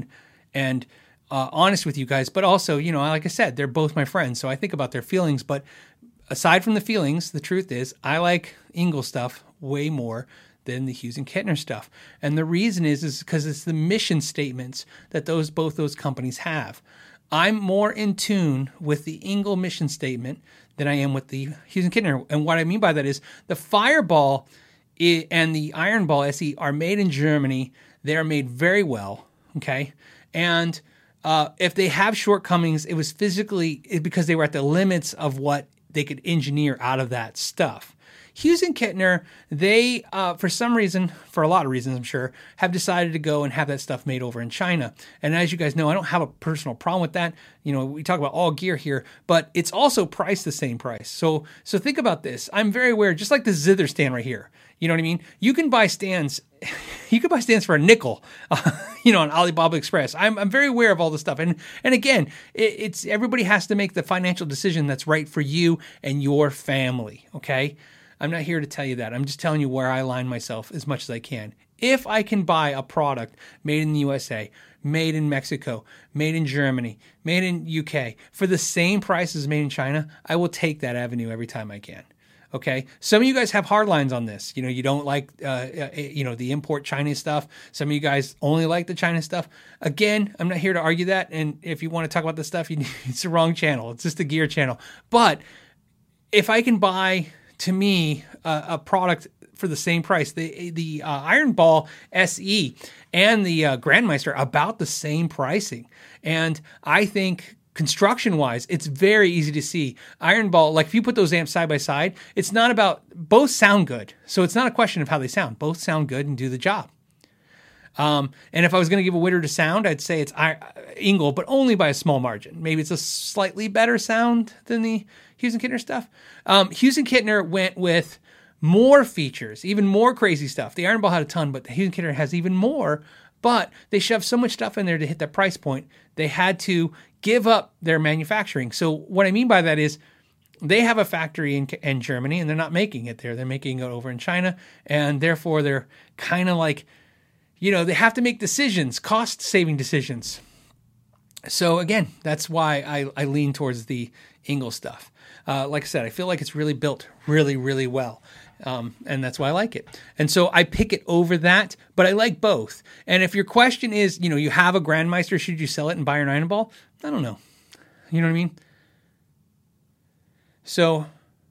and honest with you guys, but also, you know, like I said, they're both my friends, so I think about their feelings, but aside from the feelings, the truth is I like Engel stuff way more than the Hughes and Kittner stuff. And the reason is because it's the mission statements that both those companies have. I'm more in tune with the Engel mission statement than I am with the Hughes and Kittner. And what I mean by that is the Fireball and the Iron Ball SE are made in Germany. They're made very well, okay? And if they have shortcomings, it was because they were at the limits of what they could engineer out of that stuff. Hughes and Kittner, they, for some reason, for a lot of reasons, I'm sure, have decided to go and have that stuff made over in China. And as you guys know, I don't have a personal problem with that. You know, we talk about all gear here, but it's also priced the same price. So think about this. I'm very aware, just like the Zither stand right here. You know what I mean? You can buy stands for a nickel, you know, on Alibaba Express. I'm very aware of all this stuff. And again, it's everybody has to make the financial decision that's right for you and your family, okay? I'm not here to tell you that. I'm just telling you where I align myself as much as I can. If I can buy a product made in the USA, made in Mexico, made in Germany, made in UK, for the same price as made in China, I will take that avenue every time I can. Okay. Some of you guys have hard lines on this. You know, you don't like, the import Chinese stuff. Some of you guys only like the China stuff. Again, I'm not here to argue that. And if you want to talk about this stuff, it's the wrong channel. It's just a gear channel. But if I can buy, to me, a product for the same price, the Iron Ball SE and the Grandmeister about the same pricing. And I think construction-wise, it's very easy to see. Iron Ball, like if you put those amps side by side, it's not about, both sound good. So it's not a question of how they sound. Both sound good and do the job. And if I was going to give a winner to sound, I'd say it's Engel, but only by a small margin. Maybe it's a slightly better sound than the Hughes and Kittner stuff. Hughes and Kittner went with more features, even more crazy stuff. The Iron Ball had a ton, but the Hughes and Kittner has even more. But they shoved so much stuff in there to hit that price point, they had to give up their manufacturing. So what I mean by that is they have a factory in Germany, and they're not making it there. They're making it over in China, and therefore they're kind of like, you know, they have to make decisions, cost-saving decisions. So again, that's why I lean towards the Engel stuff. Like I said, I feel like it's really built really, really well. And that's why I like it. And so I pick it over that, but I like both. And if your question is, you know, you have a Grandmeister, should you sell it and buy an Iron Ball? I don't know. You know what I mean? So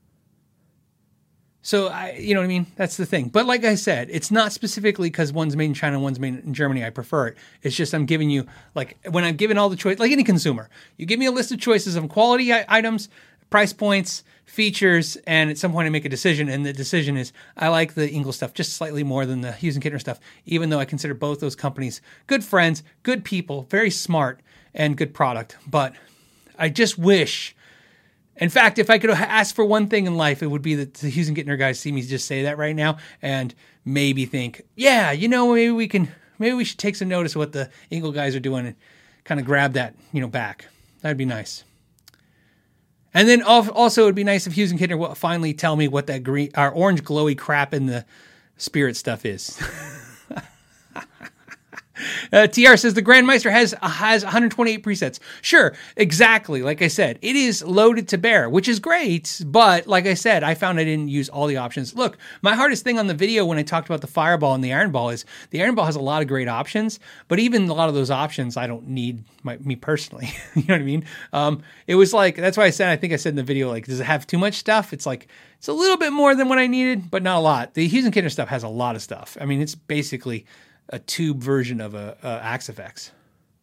you know what I mean? That's the thing. But like I said, it's not specifically because one's made in China, one's made in Germany. I prefer it. It's just I'm giving you, like, when I'm giving all the choice, like any consumer, you give me a list of choices of quality items, price points, features, and at some point I make a decision, and the decision is I like the Engel stuff just slightly more than the Hughes and Kittner stuff, even though I consider both those companies good friends, good people, very smart, and good product. But I just wish... In fact, if I could ask for one thing in life, it would be that the Hughes and Kittner guys see me just say that right now and maybe think, yeah, you know, maybe we should take some notice of what the Engel guys are doing and kind of grab that, you know, back. That'd be nice. And then also, it'd be nice if Hughes and Kittner will finally tell me what that green or orange glowy crap in the Spirit stuff is. TR says the Grandmeister has 128 presets. Sure, exactly. Like I said, it is loaded to bear, which is great. But like I said, I found I didn't use all the options. Look, my hardest thing on the video when I talked about the Fireball and the Iron Ball is the Iron Ball has a lot of great options, but even a lot of those options I don't need me personally. You know what I mean? It was like, that's why I think I said in the video, like, does it have too much stuff? It's like, it's a little bit more than what I needed, but not a lot. The Hughes and Kittner stuff has a lot of stuff. I mean, it's basically a tube version of a Axe-Fx.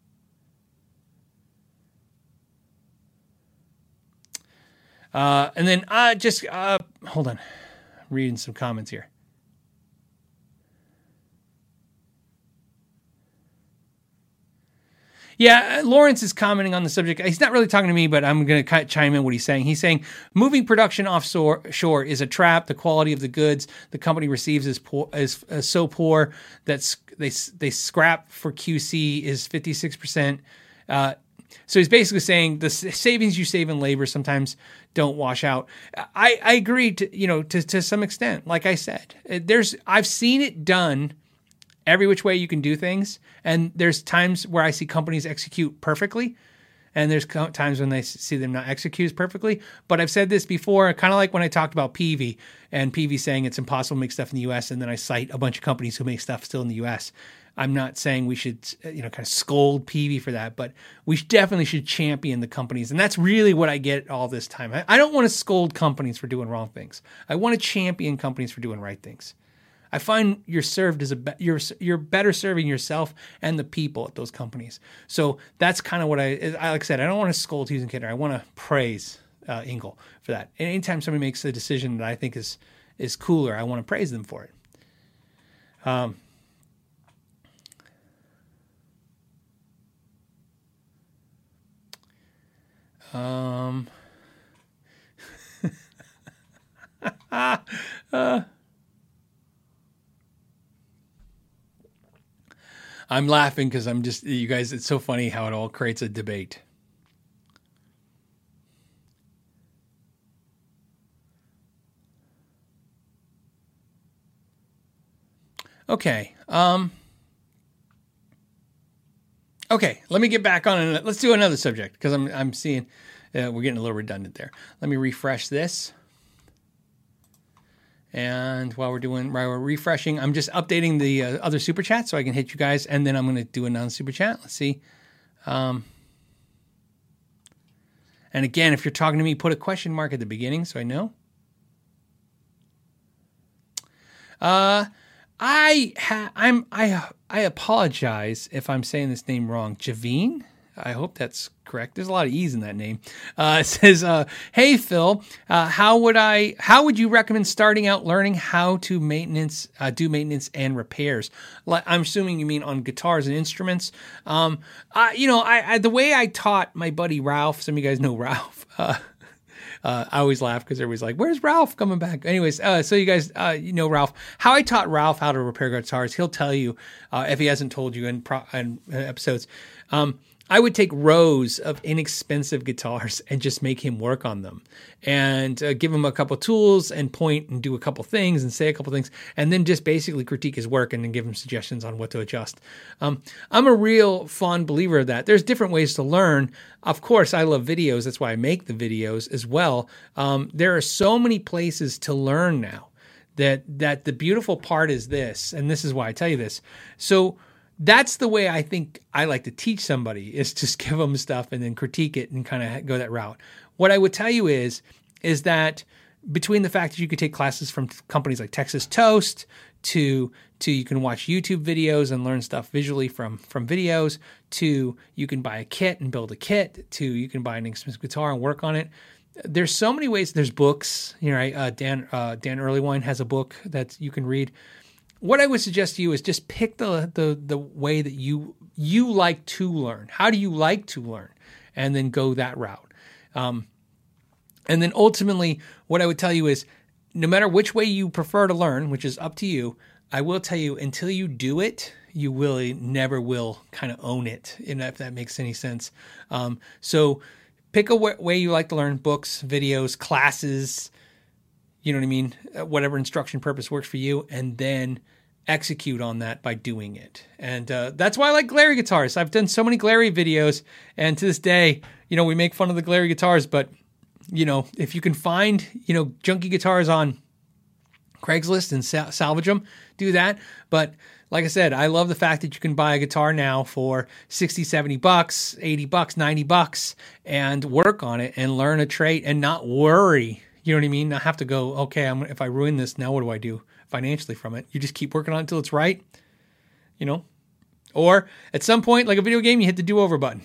And then hold on, I'm reading some comments here. Yeah, Lawrence is commenting on the subject. He's not really talking to me, but I'm going to chime in what he's saying. He's saying moving production offshore is a trap. The quality of the goods the company receives is so poor that they scrap for QC is 56%. So he's basically saying the savings you save in labor sometimes don't wash out. I agree to some extent. Like I said, I've seen it done every which way you can do things. And there's times where I see companies execute perfectly. And there's times when they see them not execute perfectly. But I've said this before, kind of like when I talked about Peavey and Peavey saying it's impossible to make stuff in the U.S. And then I cite a bunch of companies who make stuff still in the U.S. I'm not saying we should, kind of scold Peavey for that, but we definitely should champion the companies. And that's really what I get all this time. I don't want to scold companies for doing wrong things. I want to champion companies for doing right things. I find you're better serving yourself and the people at those companies. So that's kind of what like I said, I don't want to scold Hughes and Kittner. I want to praise Engel for that. And anytime somebody makes a decision that I think is cooler, I want to praise them for it. I'm laughing because you guys, it's so funny how it all creates a debate. Okay. Okay, let me get back on and let's do another subject because I'm seeing we're getting a little redundant there. Let me refresh this. And while we're refreshing, I'm just updating the other super chat so I can hit you guys, and then I'm going to do another super chat. Let's see. And again, if you're talking to me, put a question mark at the beginning so I know. I apologize if I'm saying this name wrong. Javine? I hope that's correct. There's a lot of E's in that name. It says, hey, Phil, how would you recommend starting out learning how to do maintenance and repairs? I'm assuming you mean on guitars and instruments. The way I taught my buddy Ralph, some of you guys know Ralph, I always laugh because everybody's like, where's Ralph coming back? Anyways, so you guys, Ralph. How I taught Ralph how to repair guitars, he'll tell you, if he hasn't told you in episodes, I would take rows of inexpensive guitars and just make him work on them and give him a couple tools and point and do a couple things and say a couple things and then just basically critique his work and then give him suggestions on what to adjust. I'm a real fond believer of that. There's different ways to learn. Of course, I love videos. That's why I make the videos as well. There are so many places to learn now that the beautiful part is this, and this is why I tell you this. So that's the way I think I like to teach somebody is just give them stuff and then critique it and kind of go that route. What I would tell you is that between the fact that you could take classes from companies like Texas Toast to you can watch YouTube videos and learn stuff visually from videos to you can buy a kit and build a kit to you can buy an expensive guitar and work on it. There's so many ways. There's books. Dan Earlywine has a book that you can read. What I would suggest to you is just pick the way that you like to learn. How do you like to learn? And then go that route. And then ultimately, what I would tell you is no matter which way you prefer to learn, which is up to you, I will tell you until you do it, you never will kind of own it, if that makes any sense. So pick a way you like to learn: books, videos, classes, you know what I mean? Whatever instruction purpose works for you, and then execute on that by doing it. And that's why I like Glary guitars. I've done so many Glary videos, and to this day, we make fun of the Glary guitars, but if you can find, junky guitars on Craigslist and salvage them, do that. But like I said, I love the fact that you can buy a guitar now for $60, $70, $80, $90 and work on it and learn a trait and not worry. You know what I mean? Not have to go, okay, if I ruin this, now what do I do financially from it? You just keep working on it until it's right, Or at some point, like a video game, you hit the do-over button.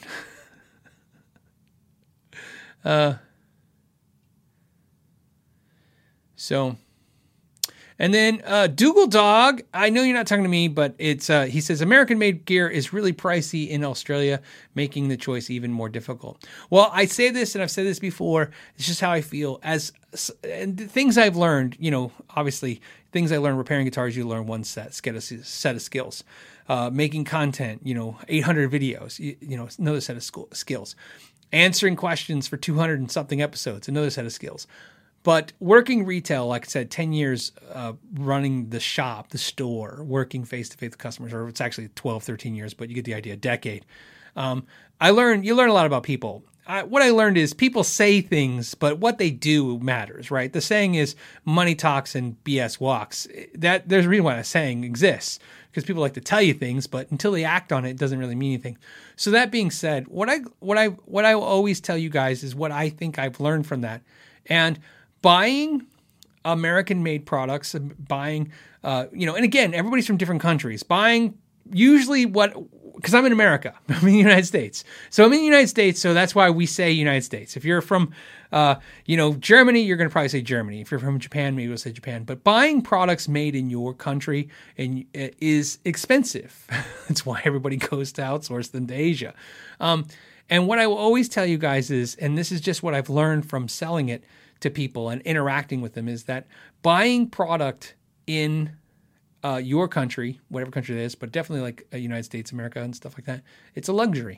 And then Dougal Dog, I know you're not talking to me, but it's he says American-made gear is really pricey in Australia, making the choice even more difficult. Well, I say this, and I've said this before. It's just how I feel. And the things I've learned, obviously, things I learned repairing guitars, you learn one set of skills. Making content, 800 videos, another set of skills. Answering questions for 200 and something episodes, another set of skills. But working retail, like I said, 10 years running the shop, the store, working face-to-face with customers, or it's actually 12, 13 years, but you get the idea, a decade. You learn a lot about people. What I learned is people say things, but what they do matters, right? The saying is money talks and BS walks. There's a reason why that saying exists, because people like to tell you things, but until they act on it, it doesn't really mean anything. So that being said, what I always tell you guys is what I think I've learned from that. And buying American-made products, buying, and again, everybody's from different countries. Buying usually because I'm in America, I'm in the United States. So I'm in the United States, so that's why we say United States. If you're from, Germany, you're going to probably say Germany. If you're from Japan, maybe you'll say Japan. But buying products made in your country is expensive. That's why everybody goes to outsource them to Asia. And what I will always tell you guys is, and this is just what I've learned from selling it to people and interacting with them, is that buying product in your country, whatever country it is, but definitely like United States, America and stuff like that, it's a luxury.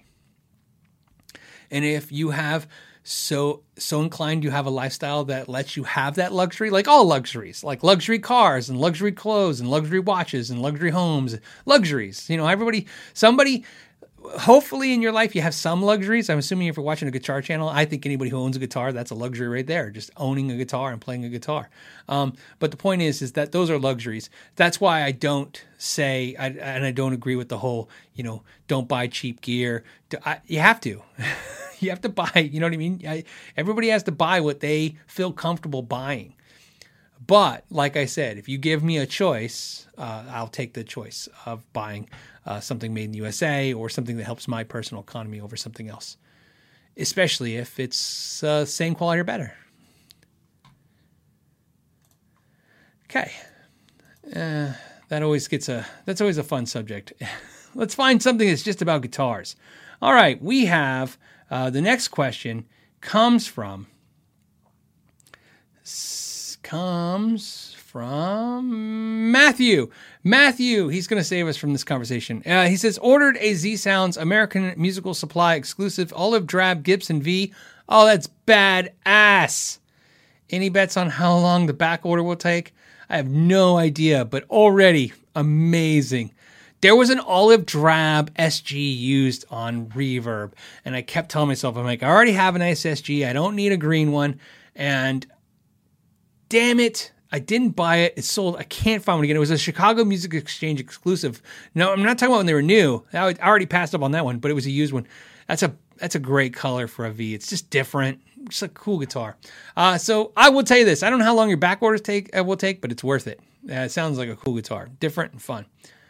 And if you have so inclined, you have a lifestyle that lets you have that luxury, like all luxuries, like luxury cars and luxury clothes and luxury watches and luxury homes, luxuries, somebody, hopefully in your life you have some luxuries. I'm assuming if you're watching a guitar channel, I think anybody who owns a guitar, that's a luxury right there, just owning a guitar and playing a guitar. But the point is that those are luxuries. That's why I don't say, and I don't agree with the whole, don't buy cheap gear. You have to. You have to buy, you know what I mean? Everybody has to buy what they feel comfortable buying. But like I said, if you give me a choice, I'll take the choice of buying something made in the USA or something that helps my personal economy over something else, especially if it's same quality or better. Okay. That's always a fun subject. Let's find something that's just about guitars. All right. We have the next question comes from Matthew. Matthew, he's going to save us from this conversation. He says, ordered a Z Sounds American Musical Supply exclusive olive drab Gibson V. Oh, that's badass. Any bets on how long the back order will take? I have no idea, but already amazing. There was an olive drab SG used on Reverb, and I kept telling myself, I'm like, I already have a nice SG. I don't need a green one. And damn it, I didn't buy it. It's sold. I can't find one again. It was a Chicago Music Exchange exclusive. No, I'm not talking about when they were new. I already passed up on that one, but it was a used one. That's a great color for a V. It's just different. It's a cool guitar. So I will tell you this. I don't know how long your back orders will take, but it's worth it. It sounds like a cool guitar. Different and fun.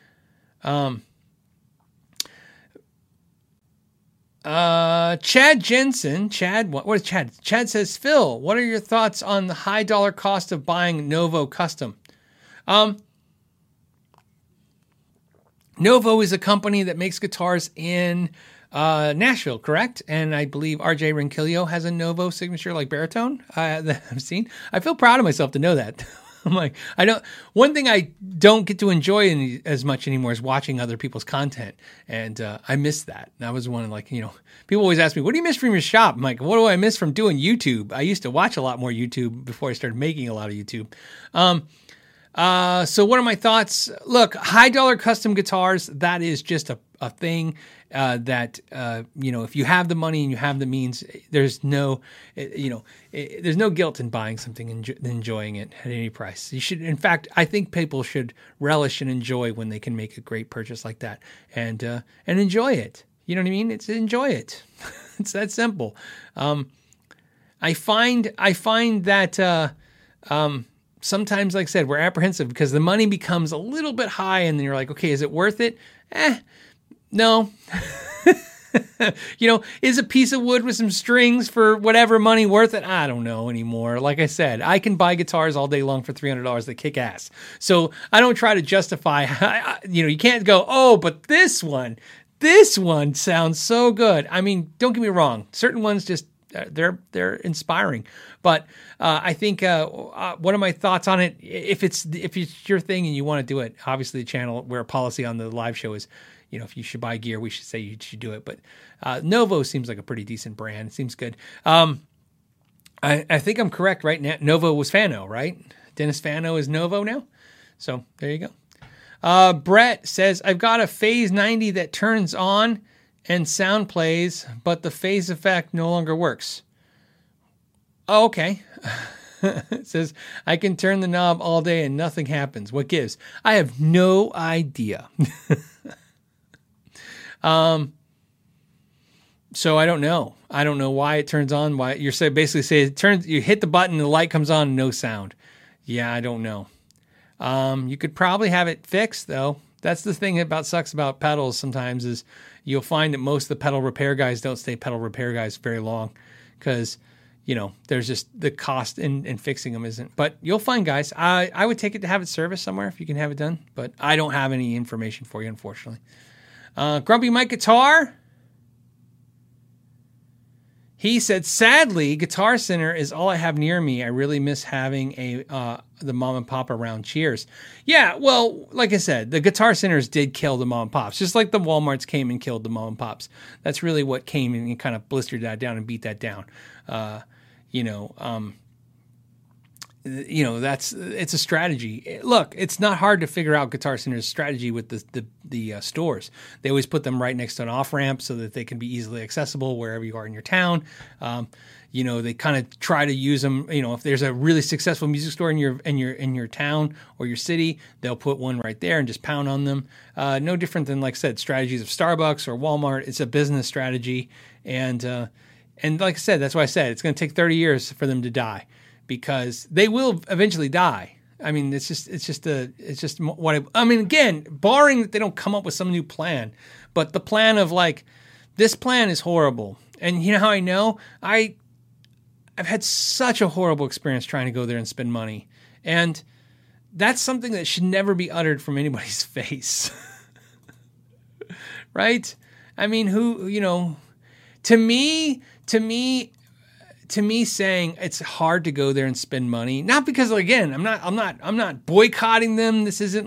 Chad Jensen. What is Chad? Chad says, Phil, what are your thoughts on the high dollar cost of buying Novo Custom? Novo is a company that makes guitars in Nashville, correct? And I believe RJ Ronquillo has a Novo signature like baritone that I've seen. I feel proud of myself to know that. I'm like, one thing I don't get to enjoy as much anymore is watching other people's content. And I miss that. And I was one like, people always ask me, what do you miss from your shop? I'm like, what do I miss from doing YouTube? I used to watch a lot more YouTube before I started making a lot of YouTube. So what are my thoughts? Look, high dollar custom guitars, that is just a thing that, if you have the money and you have the means, there's no guilt in buying something and enjoying it at any price. You should, in fact, I think people should relish and enjoy when they can make a great purchase like that and enjoy it. You know what I mean? It's enjoy it. It's that simple. I find that, sometimes, like I said, we're apprehensive because the money becomes a little bit high and then you're like, okay, is it worth it? No. Is a piece of wood with some strings for whatever money worth it? I don't know anymore. Like I said, I can buy guitars all day long for $300 that kick ass. So I don't try to justify, you can't go, oh, but this one sounds so good. I mean, don't get me wrong. Certain ones just, they're inspiring, but I think one of my thoughts on it, if it's your thing and you want to do it, obviously the channel where a policy on the live show is, if you should buy gear, we should say you should do it. But Novo seems like a pretty decent brand. It seems good. I think I'm correct, right? Novo was Fano, right? Dennis Fano is Novo now. So there you go. Brett says, I've got a Phase 90 that turns on and sound plays, but the phase effect no longer works. Oh, okay. It says, I can turn the knob all day and nothing happens. What gives? I have no idea. So I don't know. I don't know why it turns on. Why you're basically it turns. You hit the button, the light comes on, no sound. Yeah, I don't know. You could probably have it fixed though. That's the thing about sucks about pedals sometimes is you'll find that most of the pedal repair guys don't stay pedal repair guys very long because, there's just the cost in fixing them isn't. But you'll find guys. I would take it to have it serviced somewhere if you can have it done. But I don't have any information for you, unfortunately. Grumpy Mike Guitar. He said, sadly, Guitar Center is all I have near me. I really miss having the mom and pop around. Cheers. Yeah, well, like I said, the Guitar Centers did kill the mom and pops, just like the Walmarts came and killed the mom and pops. That's really what came and kind of blistered that down and beat that down. It's a strategy. Look, it's not hard to figure out Guitar Center's strategy with the stores. They always put them right next to an off-ramp so that they can be easily accessible wherever you are in your town. They kind of try to use them. If there's a really successful music store in your town or your city, they'll put one right there and just pound on them. No different than, like I said, strategies of Starbucks or Walmart. It's a business strategy, and like I said, that's why I said it's going to take 30 years for them to die. Because they will eventually die. I mean, again, barring that they don't come up with some new plan, but the plan of this plan is horrible. And you know how I know? I've had such a horrible experience trying to go there and spend money. And that's something that should never be uttered from anybody's face. Right? I mean, to me saying it's hard to go there and spend money, not because again, I'm not boycotting them. This isn't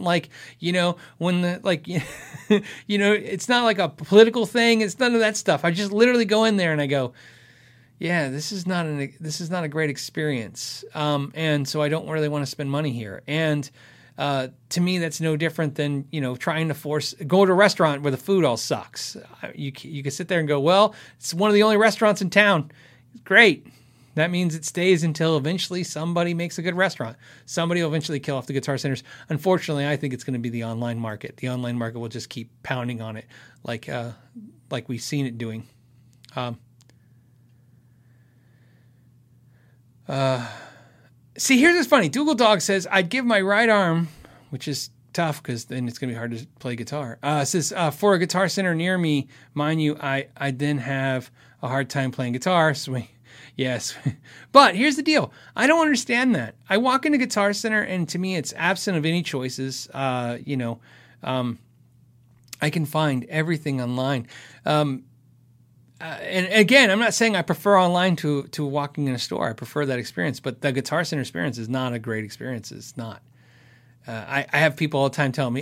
it's not like a political thing. It's none of that stuff. I just literally go in there and I go, yeah, this is not a great experience. And so I don't really want to spend money here. And, to me, that's no different than, trying to go to a restaurant where the food all sucks. You can sit there and go, well, it's one of the only restaurants in town. Great. That means it stays until eventually somebody makes a good restaurant. Somebody will eventually kill off the Guitar Centers. Unfortunately, I think it's going to be the online market. The online market will just keep pounding on it like we've seen it doing. See, here's what's funny. Dougal Dog says, I'd give my right arm, which is tough because then it's going to be hard to play guitar. Says, for a Guitar Center near me, mind you, I then have a hard time playing guitar. Yes. But here's the deal. I don't understand that. I walk into Guitar Center and to me it's absent of any choices. I can find everything online. and again, I'm not saying I prefer online to walking in a store. I prefer that experience, but the Guitar Center experience is not a great experience. It's not. I have people all the time telling me,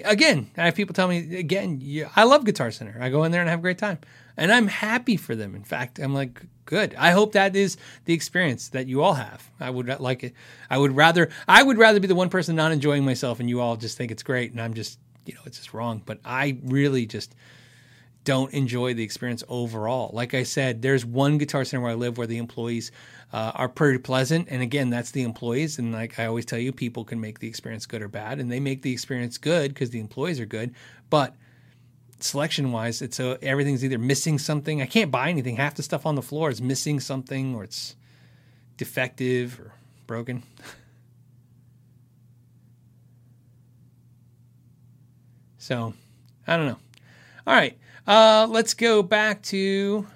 I love Guitar Center. I go in there and have a great time. And I'm happy for them. In fact, I'm like, good. I hope that is the experience that you all have. I would like it. I would rather be the one person not enjoying myself and you all just think it's great and I'm just, it's just wrong. But I really just don't enjoy the experience overall. Like I said, there's one Guitar Center where I live where the employees are pretty pleasant. And again, that's the employees. And like I always tell you, people can make the experience good or bad. And they make the experience good because the employees are good. But selection-wise, everything's either missing something. I can't buy anything. Half the stuff on the floor is missing something or it's defective or broken. So, I don't know. All right. Let's go back to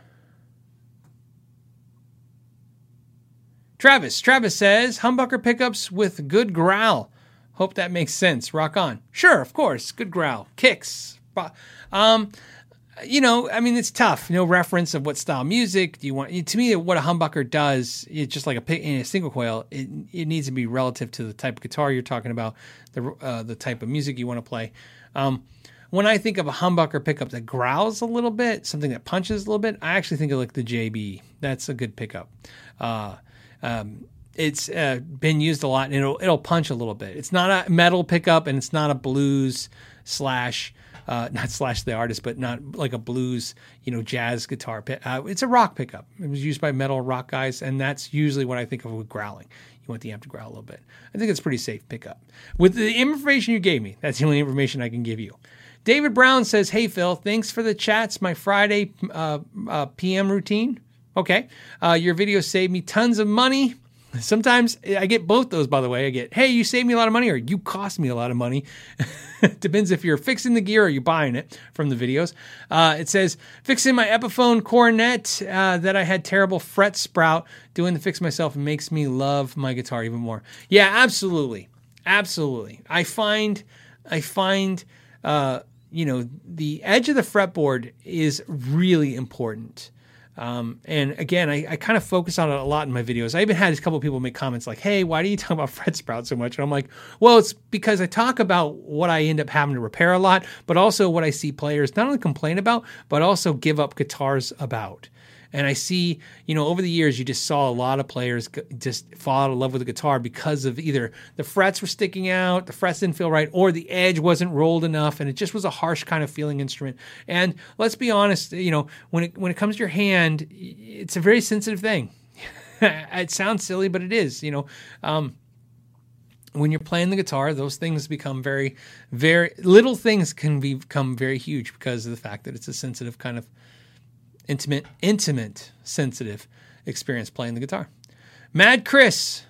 Travis. Travis says, humbucker pickups with good growl. Hope that makes sense. Rock on. Sure, of course. Good growl. Kicks. It's tough. No reference of what style music do you want. To me, what a humbucker does, it's just like in a single coil. It needs to be relative to the type of guitar you're talking about, the type of music you want to play. When I think of a humbucker pickup that growls a little bit, something that punches a little bit, I actually think of like the JB. That's a good pickup. It's been used a lot, and it'll punch a little bit. It's not a metal pickup, and it's not a blues not slash the artist, but not like a blues, jazz guitar. It's a rock pickup. It was used by metal rock guys, and that's usually what I think of with growling. You want the amp to growl a little bit. I think it's a pretty safe pickup. With the information you gave me, that's the only information I can give you. David Brown says, hey, Phil, thanks for the chats. My Friday PM routine. Okay. Your video saved me tons of money. Sometimes I get both those, by the way. I get, hey, you saved me a lot of money, or you cost me a lot of money. Depends if you're fixing the gear or you're buying it from the videos. It says, fixing my Epiphone cornet that I had terrible fret sprout. Doing the fix myself makes me love my guitar even more. Yeah, absolutely. Absolutely. I find the edge of the fretboard is really important. And again, I kind of focus on it a lot in my videos. I even had a couple of people make comments like, hey, why do you talk about fret sprout so much? And I'm like, well, it's because I talk about what I end up having to repair a lot, but also what I see players not only complain about, but also give up guitars about. And I see, over the years, you just saw a lot of players just fall out of love with the guitar because of either the frets were sticking out, the frets didn't feel right, or the edge wasn't rolled enough, and it just was a harsh kind of feeling instrument. And let's be honest, when it comes to your hand, it's a very sensitive thing. It sounds silly, but it is. When you're playing the guitar, those things become very, very little things can become very huge because of the fact that it's a sensitive kind of intimate, sensitive experience playing the guitar. Mad Chris.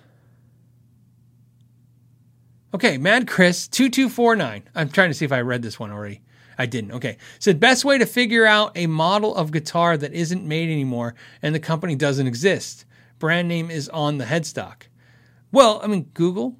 Okay, Mad Chris 2249. I'm trying to see if I read this one already. I didn't. Okay. Said best way to figure out a model of guitar that isn't made anymore and the company doesn't exist. Brand name is on the headstock. Well, Google.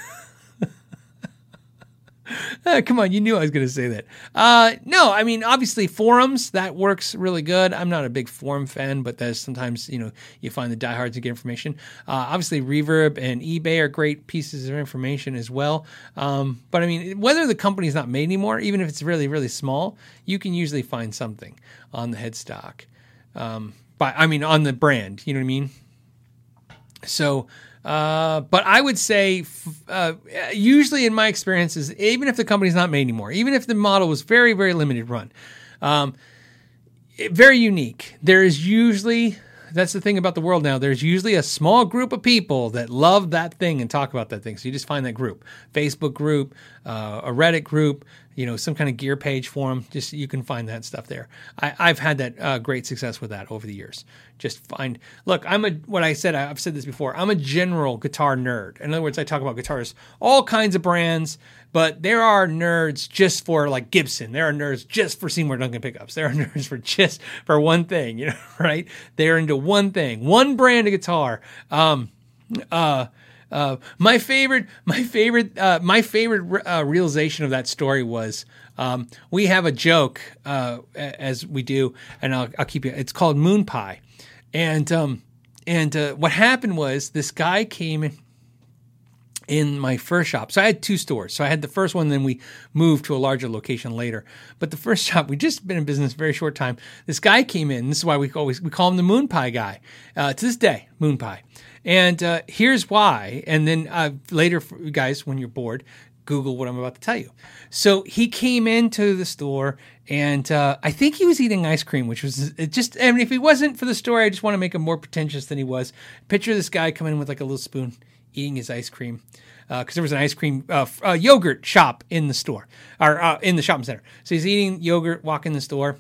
Come on, you knew I was going to say that. No, obviously forums, that works really good. I'm not a big forum fan, but there's sometimes, you find the diehards to get information. Obviously Reverb and eBay are great pieces of information as well. But whether the company's not made anymore, even if it's really, really small, you can usually find something on the headstock. On the brand, you know what I mean? So, but I would say, usually in my experiences, even if the company's not made anymore, even if the model was very, very limited run, very unique, there is usually, that's the thing about the world now, there's usually a small group of people that love that thing and talk about that thing. So you just find that group, Facebook group, a Reddit group, some kind of gear page forum, just you can find that stuff there. I've had that great success with that over the years. I've said this before, I'm a general guitar nerd. In other words, I talk about guitars, all kinds of brands, but there are nerds just for like Gibson. There are nerds just for Seymour Duncan pickups. There are nerds for just for one thing, right? They're into one thing, one brand of guitar. My favorite realization of that story was we have a joke as we do, and I'll keep it. It's called Moon Pie, and what happened was this guy came in my first shop. So I had two stores. So I had the first one, then we moved to a larger location later. But the first shop, we just been in business a very short time. This guy came in. This is why we call him the Moon Pie guy. To this day, Moon Pie. And here's why. And then later, guys, when you're bored, Google what I'm about to tell you. So he came into the store, and I think he was eating ice cream, which was just, I mean, if he wasn't for the story, I just want to make him more pretentious than he was. Picture this guy coming in with like a little spoon, eating his ice cream, because there was an ice cream yogurt shop in the store, or in the shopping center. So he's eating yogurt, walking in the store,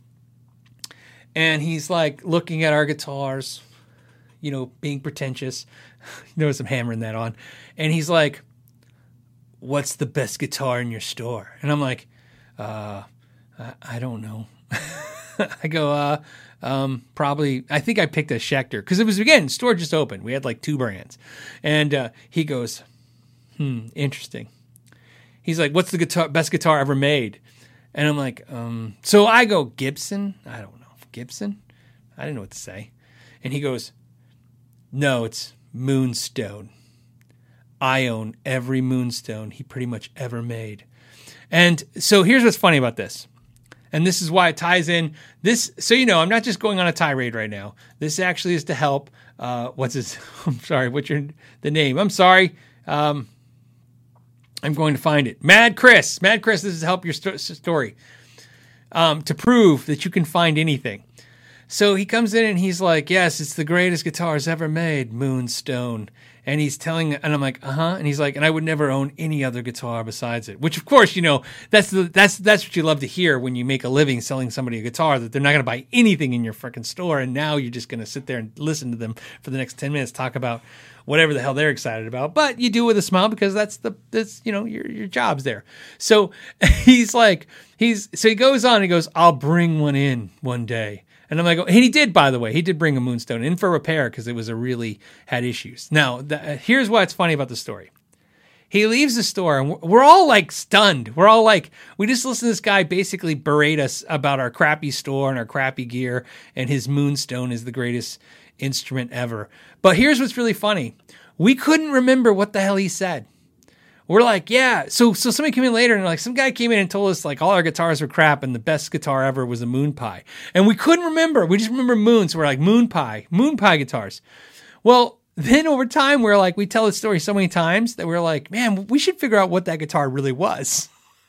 and he's like looking at our guitars, being pretentious. Notice I'm hammering that on. And he's like, "What's the best guitar in your store?" And I'm like, I don't know. I go, probably, I think I picked a Schecter, because it was, again, store just opened. We had like 2 brands. And he goes, interesting. He's like, "What's the best guitar ever made?" And I'm like, so I go, "Gibson?" I don't know. Gibson? I didn't know what to say. And he goes, "No, it's Moonstone. I own every Moonstone he pretty much ever made." And so here's what's funny about this. And this is why it ties in this. So, I'm not just going on a tirade right now. This actually is to help. What's the name? I'm sorry. I'm going to find it. Mad Chris, this is to help your story. To prove that you can find anything. So he comes in and he's like, "Yes, it's the greatest guitars ever made, Moonstone." And he's telling, and I'm like, "Uh-huh." And he's like, "And I would never own any other guitar besides it." Which, of course, that's what you love to hear when you make a living selling somebody a guitar, that they're not going to buy anything in your freaking store. And now you're just going to sit there and listen to them for the next 10 minutes, talk about whatever the hell they're excited about. But you do it with a smile, because that's your job's there. So he's like, so he goes on, he goes, "I'll bring one in one day." And I'm like, and he did, by the way, he did bring a Moonstone in for repair, because it was really had issues. Now, here's what's funny about the story. He leaves the store, and we're all like stunned. We're all like, we just listened to this guy basically berate us about our crappy store and our crappy gear, and his Moonstone is the greatest instrument ever. But here's what's really funny. We couldn't remember what the hell he said. We're like, yeah. So somebody came in later, and like some guy came in and told us like all our guitars were crap, and the best guitar ever was a Moon Pie. And we couldn't remember. We just remember Moon. So we're like, Moon Pie guitars. Well, then over time, we tell the story so many times that we're like, man, we should figure out what that guitar really was.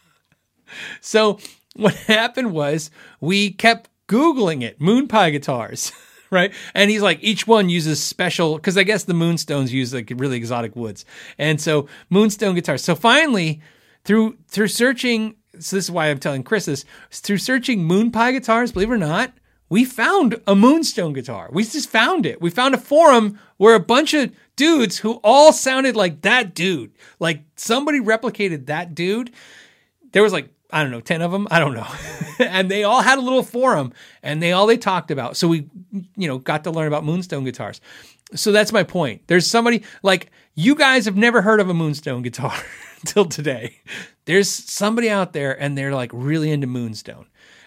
So what happened was we kept Googling it, Moon Pie guitars. Right. And he's like, each one uses special, because I guess the Moonstones use like really exotic woods. And so Moonstone guitars. So finally, through searching, so this is why I'm telling Chris this, through searching Moon Pie guitars, believe it or not, we found a Moonstone guitar. We just found it. We found a forum where a bunch of dudes who all sounded like that dude, like somebody replicated that dude. There was like, I don't know, 10 of them. I don't know. And they all had a little forum, and they talked about. So we, got to learn about Moonstone guitars. So that's my point. There's somebody like you guys have never heard of a Moonstone guitar until today. There's somebody out there, and they're like really into Moonstone,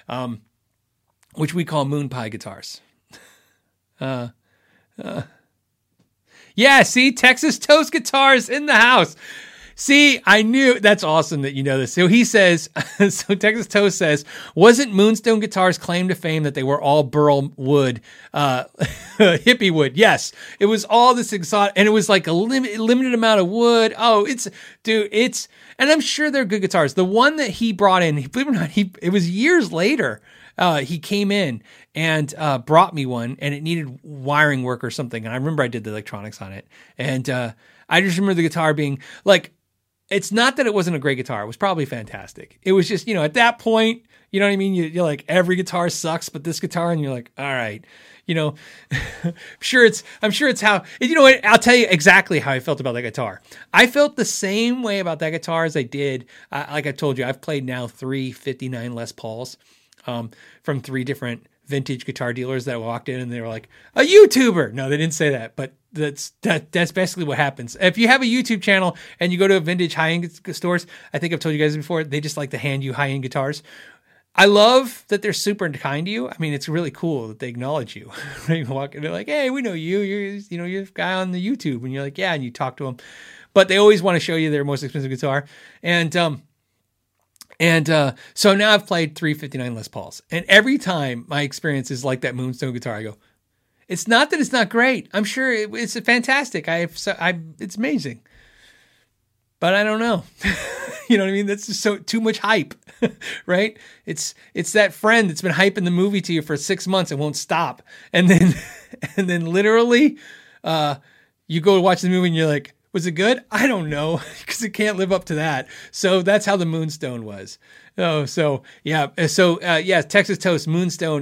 which we call Moon Pie guitars. Yeah, see, Texas Toast Guitars in the house. See, I knew. That's awesome that you know this. So he says, so Texas Toast says, wasn't Moonstone guitars' claim to fame that they were all burl wood, hippie wood? Yes. It was all this exotic, and it was like a limited amount of wood. Oh, and I'm sure they're good guitars. The one that he brought in, believe it or not, it was years later. He came in and brought me one, and it needed wiring work or something. And I remember I did the electronics on it. And I just remember the guitar being like, it's not that it wasn't a great guitar. It was probably fantastic. It was just, at that point, you know what I mean? You're like, every guitar sucks, but this guitar, and you're like, all right, I'm sure it's how, you know what? I'll tell you exactly how I felt about that guitar. I felt the same way about that guitar as I did. Like I told you, I've played now 3 59 Les Pauls from 3 different vintage guitar dealers that walked in, and they were like, a YouTuber. No, they didn't say that, but that's basically what happens. If you have a YouTube channel and you go to a vintage high-end stores, I think I've told you guys before, they just like to hand you high-end guitars. I love that they're super kind to you. I mean, it's really cool that they acknowledge you. You walk in, they're like, "Hey, we know you. You're a guy on the YouTube," and you're like, "Yeah," and you talk to them. But they always want to show you their most expensive guitar, and so now I've played 359 Les Pauls, and every time my experience is like that Moonstone guitar, I go, "It's not that it's not great. I'm sure it's fantastic. It's amazing." But I don't know. You know what I mean? That's just too much hype, right? It's that friend that's been hyping the movie to you for 6 months and won't stop. And then literally, you go to watch the movie and you're like, was it good? I don't know, because it can't live up to that. So that's how the Moonstone was. Oh, so yeah. So Texas Toast Moonstone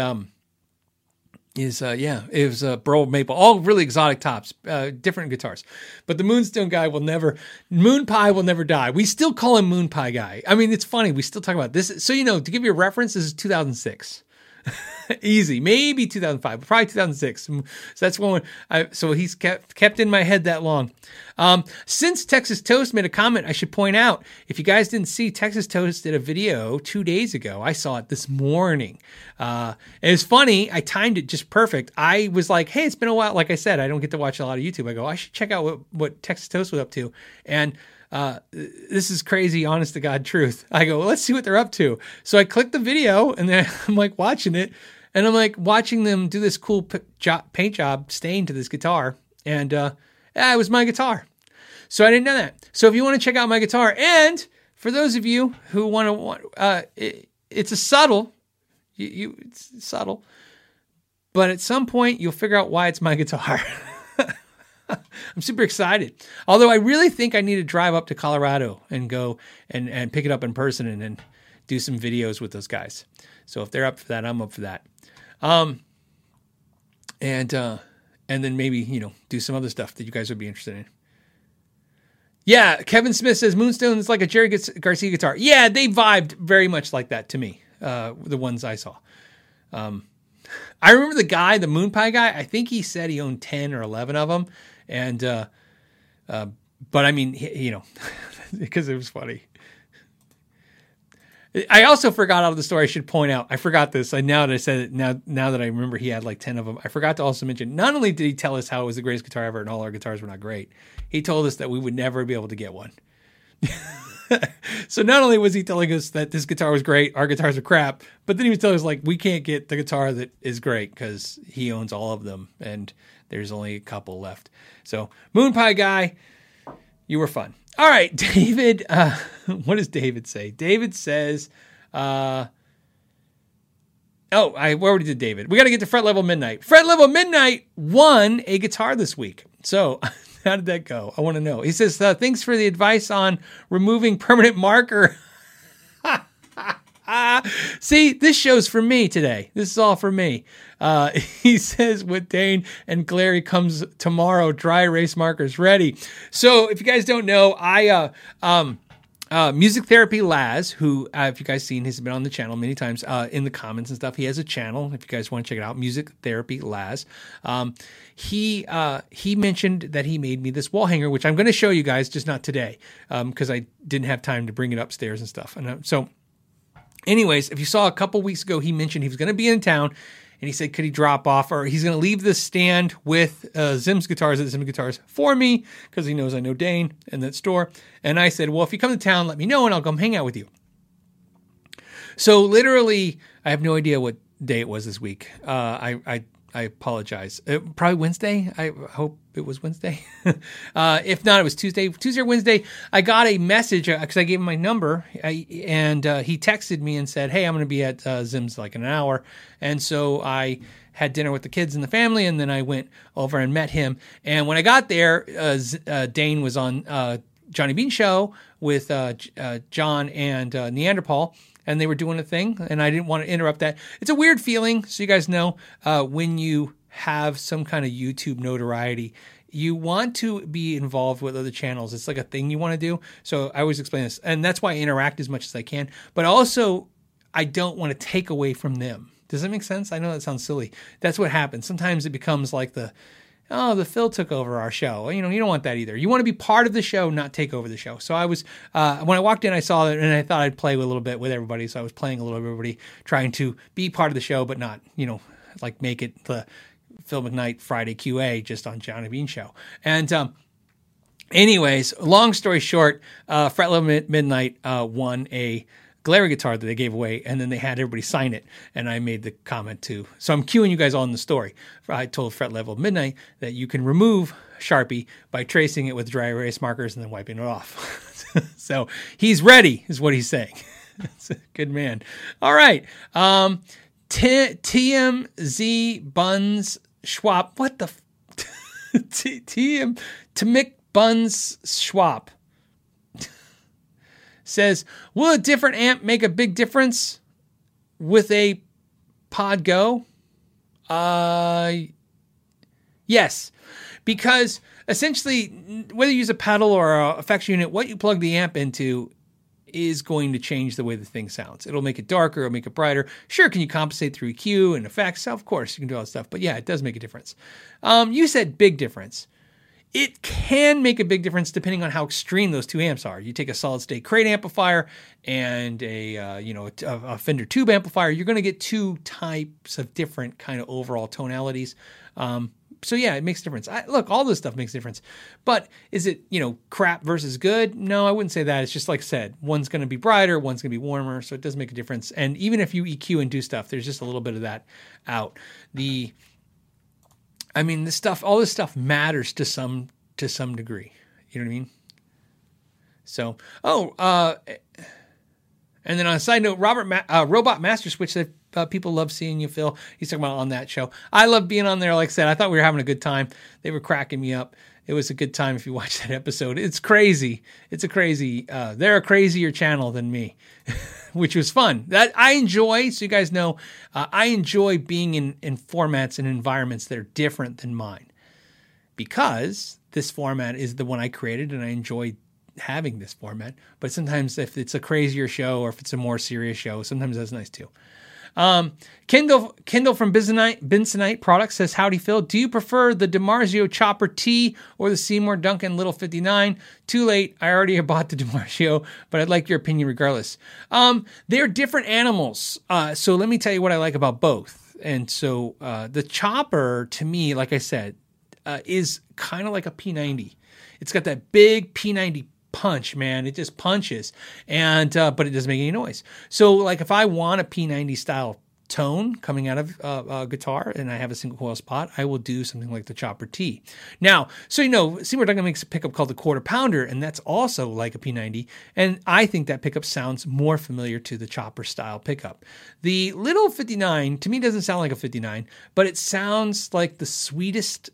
it was Burl Maple, all really exotic tops, different guitars. But the Moonstone guy Moon Pie will never die. We still call him Moon Pie guy. I mean, it's funny. We still talk about this. So, to give you a reference, this is 2006. Easy, maybe 2005, but probably 2006. So that's one. So he's kept in my head that long. Since Texas Toast made a comment, I should point out, if you guys didn't see, Texas Toast did a video 2 days ago. I saw it this morning. It's funny. I timed it just perfect. I was like, hey, it's been a while. Like I said, I don't get to watch a lot of YouTube. I go, I should check out what Texas Toast was up to. And this is crazy, honest to God truth. I go, well, let's see what they're up to. So I clicked the video and then I'm like watching it, and I'm like watching them do this cool paint job stain to this guitar. And it was my guitar. So I didn't know that. So if you want to check out my guitar, and for those of you who want it's a subtle, it's subtle, but at some point you'll figure out why it's my guitar. I'm super excited. Although I really think I need to drive up to Colorado and go and pick it up in person and then do some videos with those guys. So if they're up for that, I'm up for that. And then maybe, do some other stuff that you guys would be interested in. Yeah, Kevin Smith says Moonstone is like a Jerry Garcia guitar. Yeah, they vibed very much like that to me, the ones I saw. I remember the guy, the Moon Pie guy, I think he said he owned 10 or 11 of them. And, but I mean, because it was funny. I also forgot out of the story, I should point out, I forgot this. Now that I said it, now that I remember he had like 10 of them, I forgot to also mention, not only did he tell us how it was the greatest guitar ever and all our guitars were not great, he told us that we would never be able to get one. So not only was he telling us that this guitar was great, our guitars are crap, but then he was telling us like, we can't get the guitar that is great because he owns all of them and there's only a couple left. So Moon Pie guy, you were fun. All right, David, what does David say? David says, I already did David. We got to get to Fret Level Midnight. Fret Level Midnight won a guitar this week. So how did that go? I want to know. He says, thanks for the advice on removing permanent marker. See, this show's for me today. This is all for me. He says, with Dane and Glary comes tomorrow, dry erase markers ready. So if you guys don't know, Music Therapy Laz, who, if you guys seen, he's been on the channel many times in the comments and stuff. He has a channel. If you guys want to check it out, Music Therapy Laz. He mentioned that he made me this wall hanger, which I'm going to show you guys, just not today, because I didn't have time to bring it upstairs and stuff. And so anyways, if you saw a couple weeks ago, he mentioned he was going to be in town. And he said, could he drop off, or he's going to leave this stand with Zim's Guitars at Zim's Guitars for me, because he knows I know Dane and that store. And I said, well, if you come to town, let me know, and I'll come hang out with you. So literally, I have no idea what day it was this week. I apologize. Probably Wednesday. I hope it was Wednesday. If not, it was Tuesday or Wednesday. I got a message because I gave him my number, and he texted me and said, hey, I'm going to be at Zim's like in an hour. And so I had dinner with the kids and the family, and then I went over and met him. And when I got there, Dane was on Johnny Bean show with John and Neanderthal. And they were doing a thing, and I didn't want to interrupt that. It's a weird feeling, so you guys know, when you have some kind of YouTube notoriety, you want to be involved with other channels. It's like a thing you want to do. So I always explain this, and that's why I interact as much as I can. But also, I don't want to take away from them. Does that make sense? I know that sounds silly. That's what happens. Sometimes it becomes like oh, the Phil took over our show. You don't want that either. You want to be part of the show, not take over the show. So I was, when I walked in, I saw it and I thought I'd play a little bit with everybody. So I was playing a little bit with everybody, trying to be part of the show, but not, like make it the Phil McKnight Friday QA just on Johnny Bean Show. And, anyways, long story short, Fret Level Midnight won a Glarry guitar that they gave away, and then they had everybody sign it, and I made the comment too. So I'm cueing you guys all in the story. I told Fret Level Midnight that you can remove Sharpie by tracing it with dry erase markers and then wiping it off. So he's ready, is what he's saying. That's a good man. All right. TMZ Buns Schwab. What the? Mick Buns Schwab says, will a different amp make a big difference with a Pod Go? Yes, because essentially, whether you use a pedal or a effects unit, what you plug the amp into is going to change the way the thing sounds. It'll make it darker, it'll make it brighter. Sure, can you compensate through EQ and effects? Of course, you can do all that stuff. But yeah, it does make a difference. You said big difference. It can make a big difference depending on how extreme those two amps are. You take a solid state crate amplifier and a Fender tube amplifier, you're going to get two types of different kind of overall tonalities. So yeah, it makes a difference. Look, all this stuff makes a difference. But is it, crap versus good? No, I wouldn't say that. It's just like I said, one's going to be brighter, one's going to be warmer. So it does make a difference. And even if you EQ and do stuff, there's just a little bit of that out. This stuff, all this stuff matters to some degree. You know what I mean? So, and then on a side note, Robot Master Switch said people love seeing you, Phil. He's talking about on that show. I love being on there. Like I said, I thought we were having a good time. They were cracking me up. It was a good time if you watch that episode. It's crazy. They're a crazier channel than me, which was fun. That I enjoy, so you guys know, I enjoy being in formats and environments that are different than mine because this format is the one I created and I enjoy having this format. But sometimes if it's a crazier show or if it's a more serious show, sometimes that's nice too. Kendall from Bensonite Products says, howdy Phil, do you prefer the DiMarzio Chopper T or the Seymour Duncan Little 59? Too late, I already bought the DiMarzio, but I'd like your opinion regardless. They're different animals, so let me tell you what I like about both. And so the Chopper, to me, like I said, is kind of like a P90. It's got that big P90 punch, man. It just punches, and but it doesn't make any noise. So like if I want a P90 style tone coming out of a guitar and I have a single coil spot, I will do something like the Chopper T. Now, so Seymour Duncan makes a pickup called the Quarter Pounder, and that's also like a P90, and I think that pickup sounds more familiar to the Chopper style pickup. The Little 59 to me doesn't sound like a 59, but it sounds like the sweetest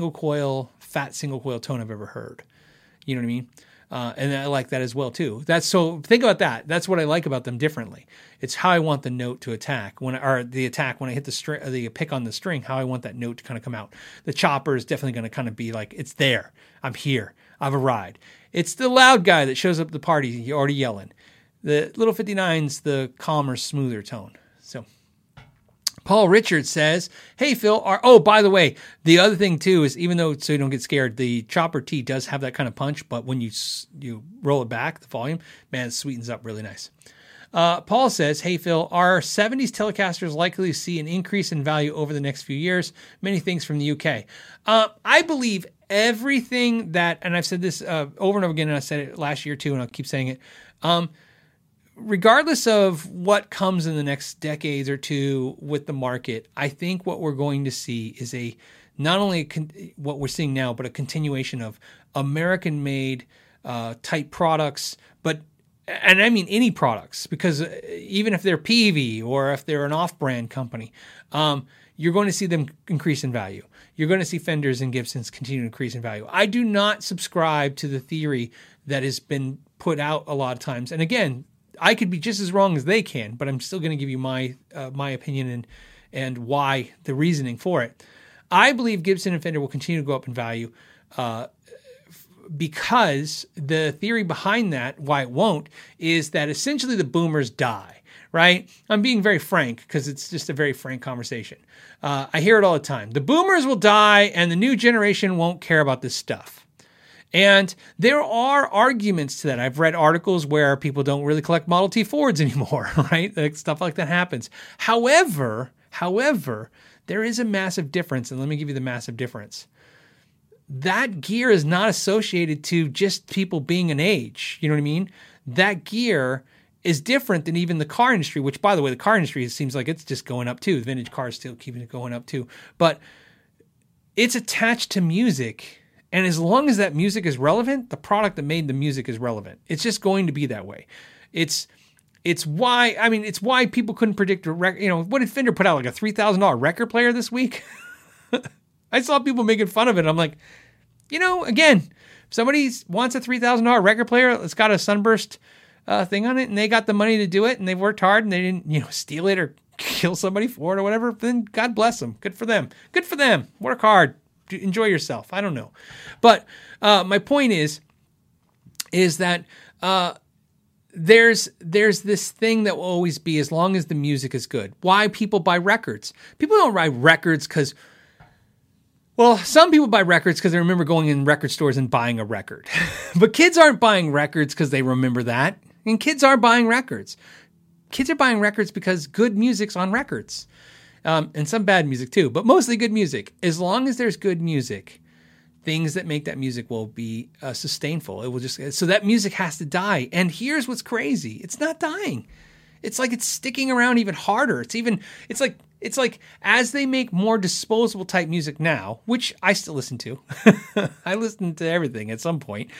fat single coil tone I've ever heard. You know what I mean? And I like that as well too. Think about that. That's what I like about them differently. It's how I want the note to attack when I hit the string, the pick on the string, how I want that note to kind of come out. The Chopper is definitely going to kind of be like, it's there. I'm here. I've arrived. It's the loud guy that shows up at the party. You're already yelling. The Little 59's the calmer, smoother tone. So Paul Richards says, hey, Phil. By the way, the other thing, too, is even though, so you don't get scared, the Chopper T does have that kind of punch, but when you roll it back, the volume, man, it sweetens up really nice. Paul says, hey, Phil, are 70s Telecasters likely to see an increase in value over the next few years? Many things from the UK. I believe everything that, and I've said this over and over again, and I said it last year, too, and I'll keep saying it, regardless of what comes in the next decades or two with the market, I think what we're going to see is not only what we're seeing now, but a continuation of American-made type products, and I mean any products, because even if they're PV or if they're an off-brand company, you're going to see them increase in value. You're going to see Fenders and Gibsons continue to increase in value. I do not subscribe to the theory that has been put out a lot of times. And again, I could be just as wrong as they can, but I'm still going to give you my opinion and why, the reasoning for it. I believe Gibson and Fender will continue to go up in value because the theory behind that, why it won't, is that essentially the boomers die, right? I'm being very frank because it's just a very frank conversation. I hear it all the time. The boomers will die and the new generation won't care about this stuff. And there are arguments to that. I've read articles where people don't really collect Model T Fords anymore, right? Like, stuff like that happens. However, there is a massive difference, and let me give you the massive difference. That gear is not associated to just people being an age. You know what I mean? That gear is different than even the car industry, which, by the way, the car industry, it seems like it's just going up too. The vintage cars still keeping it going up too. But it's attached to music. And as long as that music is relevant, the product that made the music is relevant. It's just going to be that way. It's why people couldn't predict a record. What did Fender put out, like a $3,000 record player this week? I saw people making fun of it. I'm like, again, if somebody wants a $3,000 record player, it's got a sunburst thing on it, and they got the money to do it, and they've worked hard, and they didn't, steal it or kill somebody for it or whatever, then God bless them. Good for them. Good for them. Work hard. Enjoy yourself. I don't know. But my point is that there's this thing that will always be, as long as the music is good. Why people buy records? People don't buy records because, well, some people buy records because they remember going in record stores and buying a record. But kids aren't buying records because they remember that. And kids are buying records. Kids are buying records because good music's on records. And some bad music too, but mostly good music. As long as there's good music, things that make that music will be sustainable. It will so that music has to die. And here's what's crazy. It's not dying. It's like it's sticking around even harder. It's like as they make more disposable type music now, which I still listen to. I listen to everything at some point.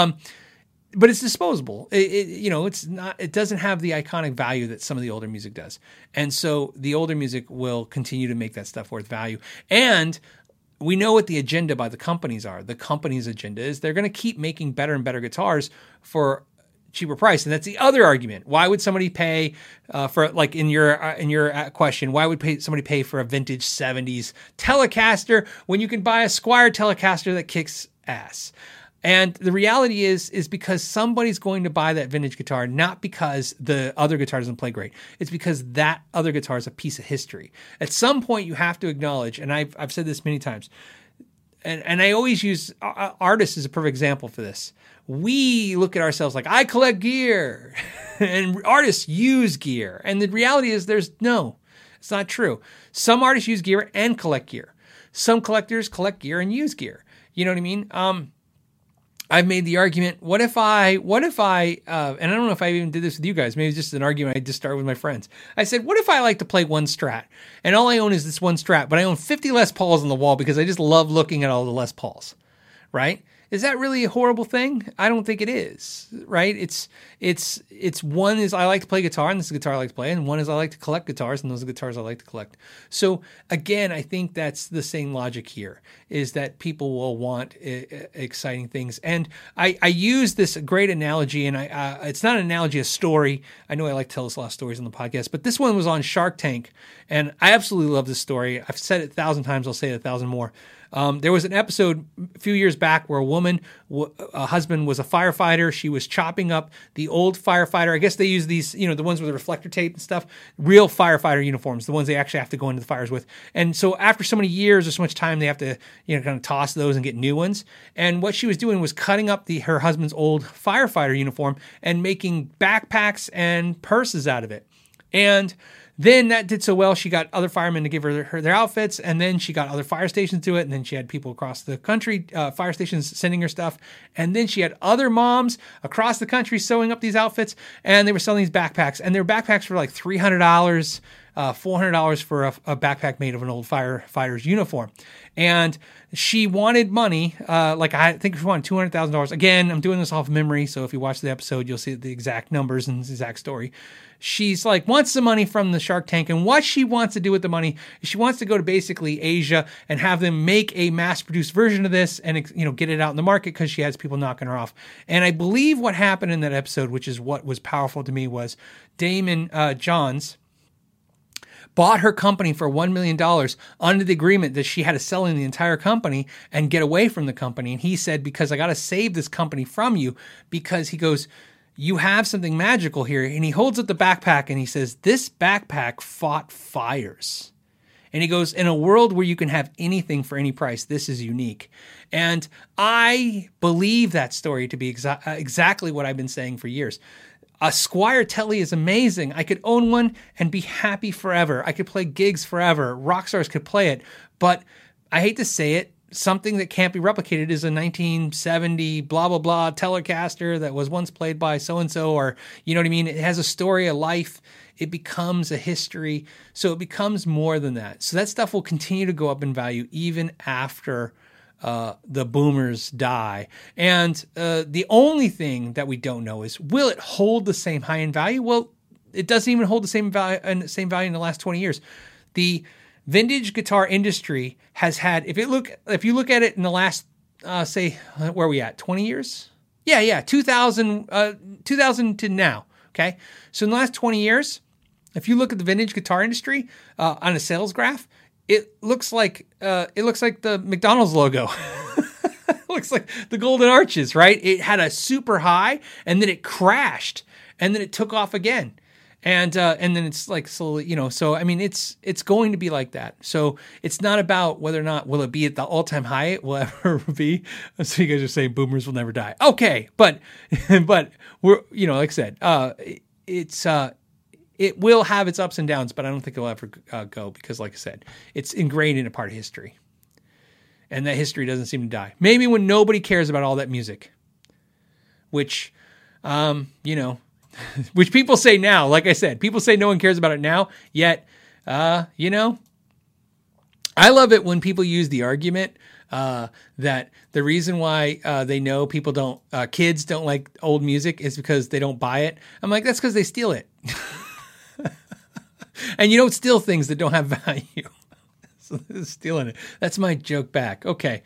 But it's disposable. It's not. It doesn't have the iconic value that some of the older music does, and so the older music will continue to make that stuff worth value. And we know what the agenda by the companies are. The company's agenda is they're going to keep making better and better guitars for cheaper price, and that's the other argument. Why would somebody pay for, like in your question? Why would somebody pay for a vintage '70s Telecaster when you can buy a Squier Telecaster that kicks ass? And the reality is because somebody's going to buy that vintage guitar, not because the other guitar doesn't play great. It's because that other guitar is a piece of history. At some point, you have to acknowledge, and I've said this many times, and I always use artists as a perfect example for this. We look at ourselves like, I collect gear, and artists use gear. And the reality is it's not true. Some artists use gear and collect gear. Some collectors collect gear and use gear. You know what I mean? I've made the argument, what if I, and I don't know if I even did this with you guys, maybe it's just an argument I just started with my friends. I said, what if I like to play one Strat, and all I own is this one Strat, but I own 50 Les Pauls on the wall because I just love looking at all the Les Pauls, right? Is that really a horrible thing? I don't think it is, right? It's one is I like to play guitar, and this is a guitar I like to play, and one is I like to collect guitars, and those are guitars I like to collect. So again, I think that's the same logic here, is that people will want exciting things. And I use this great analogy, and it's not an analogy, a story. I know I like to tell us a lot of stories on the podcast, but this one was on Shark Tank, and I absolutely love this story. I've said it 1,000 times. I'll say it 1,000 more. There was an episode a few years back where a husband was a firefighter. She was chopping up the old firefighter. I guess they use these, the ones with the reflector tape and stuff, real firefighter uniforms, the ones they actually have to go into the fires with. And so after so many years or so much time, they have to, kind of toss those and get new ones. And what she was doing was cutting up her husband's old firefighter uniform and making backpacks and purses out of it. And then that did so well, she got other firemen to give her their outfits, and then she got other fire stations to it, and then she had people across the country, fire stations, sending her stuff, and then she had other moms across the country sewing up these outfits, and they were selling these backpacks, and their backpacks were like $300, $400 for a backpack made of an old firefighter's uniform. And she wanted money, I think she wanted $200,000. Again, I'm doing this off memory, so if you watch the episode, you'll see the exact numbers and the exact story. She's wants the money from the Shark Tank, and what she wants to do with the money is she wants to go to basically Asia and have them make a mass-produced version of this and, get it out in the market because she has people knocking her off. And I believe what happened in that episode, which is what was powerful to me, was Damon Johns bought her company for $1 million under the agreement that she had to sell in the entire company and get away from the company. And he said, because I got to save this company from you, because he goes, you have something magical here. And he holds up the backpack and he says, this backpack fought fires. And he goes, in a world where you can have anything for any price, this is unique. And I believe that story to be exactly what I've been saying for years. A Squier Telly is amazing. I could own one and be happy forever. I could play gigs forever. Rock stars could play it. But I hate to say it, something that can't be replicated is a 1970 blah, blah, blah Telecaster that was once played by so-and-so, or, you know what I mean? It has a story, a life. It becomes a history. So it becomes more than that. So that stuff will continue to go up in value even after the boomers die. And the only thing that we don't know is, will it hold the same high end value? Well, it doesn't even hold the same value in the last 20 years. The vintage guitar industry has had, if you look at it in the last, say, where are we at? 20 years? Yeah. 2000 to now. Okay. So in the last 20 years, if you look at the vintage guitar industry on a sales graph, it looks like the McDonald's logo. It looks like the Golden Arches, right? It had a super high, and then it crashed, and then it took off again, and then it's like slowly, you know. So I mean, it's going to be like that. So it's not about whether or not will it be at the all-time high it will ever be. So you guys are saying boomers will never die. Okay, but we're, you know, like I said, it will have its ups and downs, but I don't think it'll ever go because, like I said, it's ingrained in a part of history. And that history doesn't seem to die. Maybe when nobody cares about all that music, which, you know, which people say now, like I said, people say no one cares about it now, yet, you know, I love it when people use the argument that the reason why they know kids don't like old music is because they don't buy it. I'm like, that's because they steal it. And you don't steal things that don't have value. So stealing it. That's my joke back. Okay.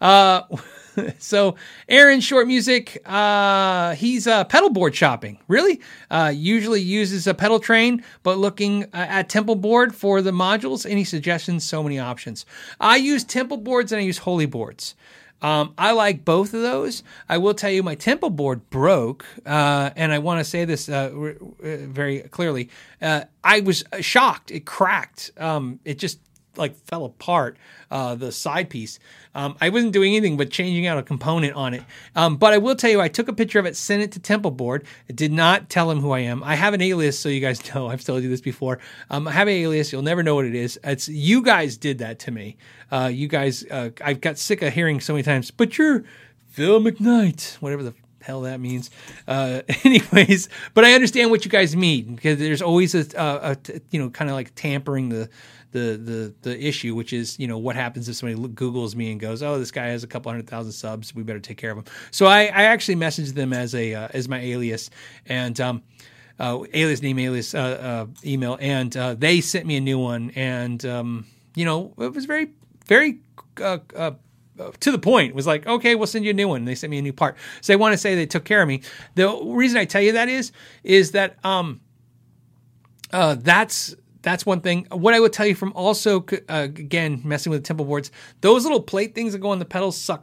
So Aaron Short Music, he's pedal board shopping. Really? Usually uses a pedal train, but looking at Temple board for the modules. Any suggestions? So many options. I use Temple boards and I use Holy boards. I like both of those. I will tell you my Temple board broke, and I want to say this very clearly. I was shocked. It cracked. It just like fell apart, the side piece. I wasn't doing anything but changing out a component on it. But I will tell you, I took a picture of it, sent it to Temple Board. It did not tell him who I am. I have an alias, so you guys know. I've told you this before. I have an alias. You'll never know what it is. It's you guys did that to me. You guys, I've got sick of hearing so many times, but you're Phil McKnight, whatever the hell that means. Anyways, but I understand what you guys mean, because there's always a you know, kind of like tampering the issue, which is, you know, what happens if somebody Googles me and goes, oh, this guy has a couple 100,000 subs, we better take care of him. So I actually messaged them as my alias, and alias name, alias email, and they sent me a new one, and you know, it was very to the point. It was like, okay, we'll send you a new one. And they sent me a new part. So I want to say they took care of me. The reason I tell you that is that that's one thing. What I would tell you from also, again, messing with the Temple boards, those little plate things that go on the pedals suck.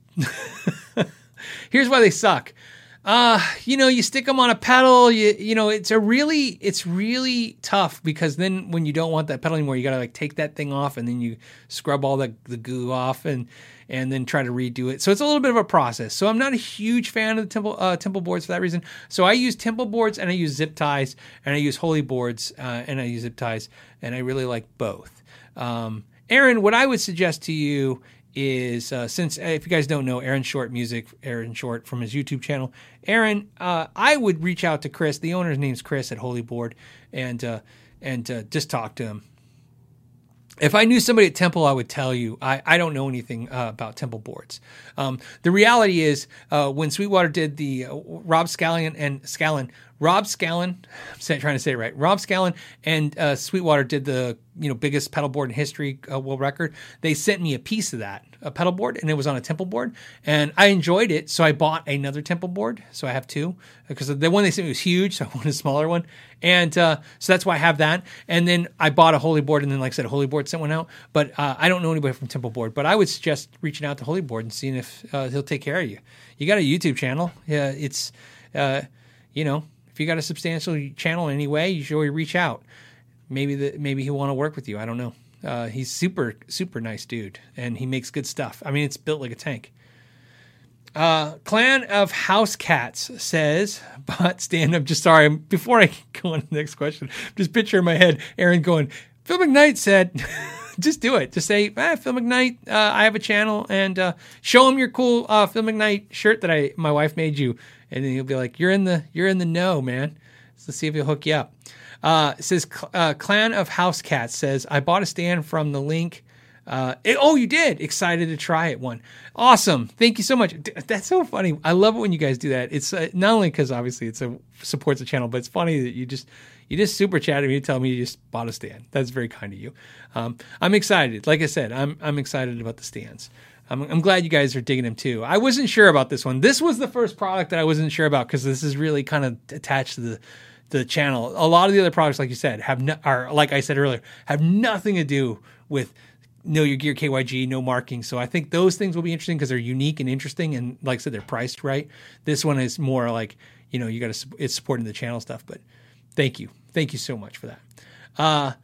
Here's why they suck. You know, you stick them on a pedal, you know, it's really tough, because then when you don't want that pedal anymore, you got to like take that thing off, and then you scrub all the goo off and then try to redo it. So it's a little bit of a process. So I'm not a huge fan of the Temple boards for that reason. So I use Temple boards, and I use zip ties, and I use Holy boards, and I use zip ties, and I really like both. Aaron, what I would suggest to you is, since if you guys don't know Aaron Short Music, Aaron Short from his YouTube channel, Aaron, I would reach out to Chris. The owner's name's Chris at Holy Board, and just talk to him. If I knew somebody at Temple, I would tell you. I don't know anything about Temple boards. The reality is, when Sweetwater did the Rob Scallon, I'm trying to say it right. Rob Scallon and Sweetwater did the biggest pedal board in history, world record. They sent me a piece of that, a pedal board, and it was on a Temple board, and I enjoyed it. So I bought another Temple board. So I have two, because the one they sent me was huge, so I wanted a smaller one, and so that's why I have that. And then I bought a Holy board, and then, like I said, Holy board sent one out. But I don't know anybody from Temple board, but I would suggest reaching out to Holy board and seeing if he'll take care of you. You got a YouTube channel. Yeah, it's if you got a substantial channel in any way, you should always reach out. Maybe he'll want to work with you. I don't know. He's super, super nice dude, and he makes good stuff. I mean, it's built like a tank. Clan of House Cats says, but stand up. Just sorry. Before I go on to the next question, just picture in my head, Aaron going, Phil McKnight said, just do it. Just say, Phil McKnight, I have a channel, and show him your cool Phil McKnight shirt that my wife made you. And then he'll be like, you're in the know, man. So let's see if he'll hook you up. It says, Clan of House Cats says, I bought a stand from the link. You did. Excited to try it. One. Awesome. Thank you so much. That's so funny. I love it when you guys do that. It's not only because obviously supports the channel, but it's funny that you just super chatted me to tell me you just bought a stand. That's very kind of you. I'm excited. Like I said, I'm excited about the stands. I'm glad you guys are digging them too. I wasn't sure about this one. This was the first product that I wasn't sure about because this is really kind of attached to the channel. A lot of the other products, like you said, like I said earlier, have nothing to do with Know Your Gear KYG, no marking. So I think those things will be interesting because they're unique and interesting. And like I said, they're priced right. This one is more like, it's supporting the channel stuff. But thank you. Thank you so much for that.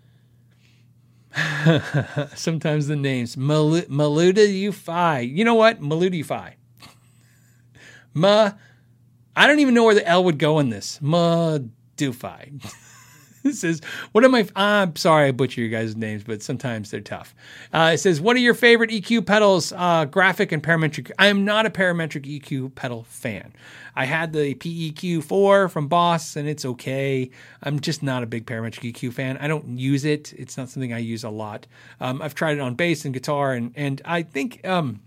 Sometimes the names. Maluda Ufai. You know what? Maluda Ufai. I don't even know where the L would go in this. Madufai. It says, I'm sorry I butcher you guys' names, but sometimes they're tough. It says, what are your favorite EQ pedals, graphic and parametric? I am not a parametric EQ pedal fan. I had the PEQ4 from Boss, and it's okay. I'm just not a big parametric EQ fan. I don't use it. It's not something I use a lot. I've tried it on bass and guitar, and I think parametric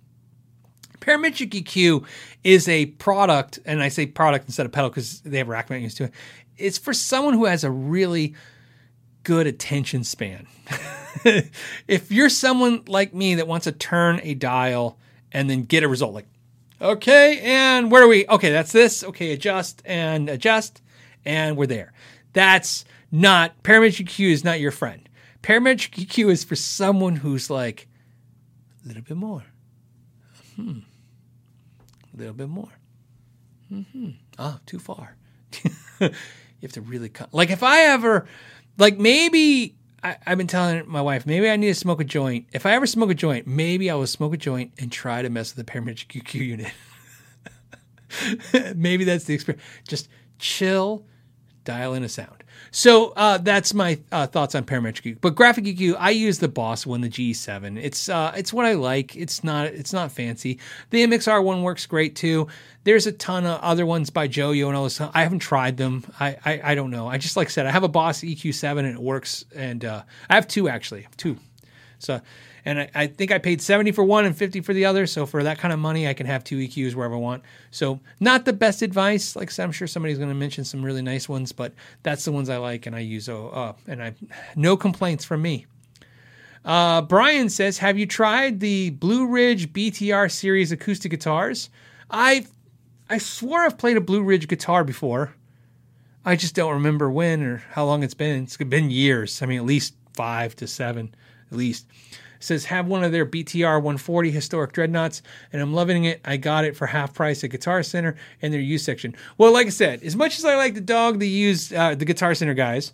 EQ is a product, and I say product instead of pedal because they have rack mount to it. It's for someone who has a really good attention span. If you're someone like me that wants to turn a dial and then get a result, like, okay, and where are we? Okay, that's this. Okay, adjust, and we're there. That's not, parametric EQ is not your friend. Parametric EQ is for someone who's like, a little bit more. A little bit more. Too far. You have to really cut. Like if I ever, like maybe I've been telling my wife, maybe I need to smoke a joint. If I ever smoke a joint, maybe I will smoke a joint and try to mess with the parametric EQ unit. Maybe that's the experience. Just chill, dial in a sound. So that's my thoughts on parametric EQ. But graphic EQ, I use the Boss one, the G7. It's what I like. It's not fancy. The MXR one works great too. There's a ton of other ones by Joyo and all this. I haven't tried them. I don't know. I just, like I said, I have a Boss EQ7 and it works. And I have two actually. So, and I think I paid $70 for one and $50 for the other. So for that kind of money, I can have two EQs wherever I want. So not the best advice. Like I said, I'm sure somebody's going to mention some really nice ones, but that's the ones I like and I use. And no complaints from me. Brian says, have you tried the Blue Ridge BTR series acoustic guitars? I swore I've played a Blue Ridge guitar before. I just don't remember when or how long it's been. It's been years. I mean, at least 5 to 7, at least. It says, have one of their BTR 140 historic dreadnoughts, and I'm loving it. I got it for half price at Guitar Center in their used section. Well, like I said, as much as I like to dog the used, the Guitar Center guys,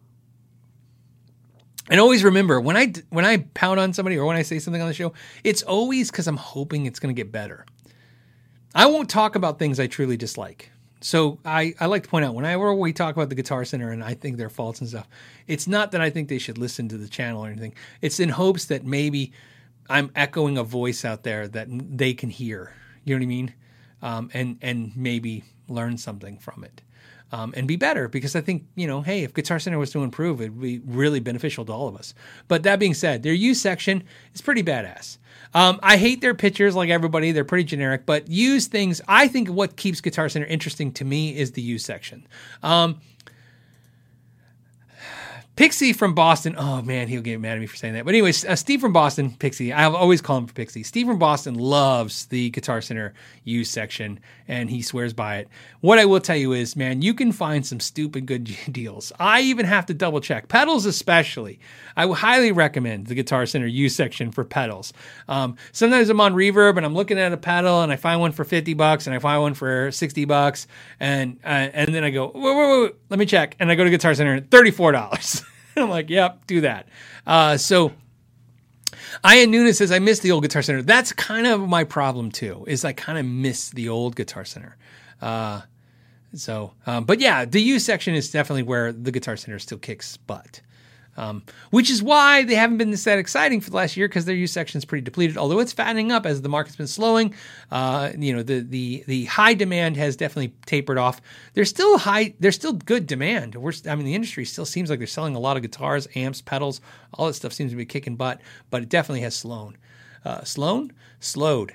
and always remember, when I pound on somebody or when I say something on the show, it's always because I'm hoping it's going to get better. I won't talk about things I truly dislike. So I like to point out, whenever we talk about the Guitar Center and I think their faults and stuff, it's not that I think they should listen to the channel or anything. It's in hopes that maybe I'm echoing a voice out there that they can hear. You know what I mean? And maybe learn something from it. And be better, because I think, hey, if Guitar Center was to improve, it would be really beneficial to all of us. But that being said, their used section is pretty badass. I hate their pictures like everybody. They're pretty generic, but used things, I think what keeps Guitar Center interesting to me is the used section. Pixie from Boston. Oh man, he'll get mad at me for saying that. But anyways, Steve from Boston, Pixie. I always call him Pixie. Steve from Boston loves the Guitar Center used section, and he swears by it. What I will tell you is, man, you can find some stupid good deals. I even have to double check pedals, especially. I would highly recommend the Guitar Center used section for pedals. Sometimes I'm on Reverb and I'm looking at a pedal and I find one for $50 and I find one for $60, and then I go, wait, let me check, and I go to Guitar Center, $34. I'm like, yep, do that. So Ian Nunes says, I miss the old Guitar Center. That's kind of my problem too, is I kind of miss the old Guitar Center. But yeah, the U section is definitely where the Guitar Center still kicks butt. Which is why they haven't been that exciting for the last year, because their used section is pretty depleted, although it's fattening up as the market's been slowing. The high demand has definitely tapered off. There's still good demand. The industry still seems like they're selling a lot of guitars, amps, pedals, all that stuff seems to be kicking butt, but it definitely has slowed. Slowed.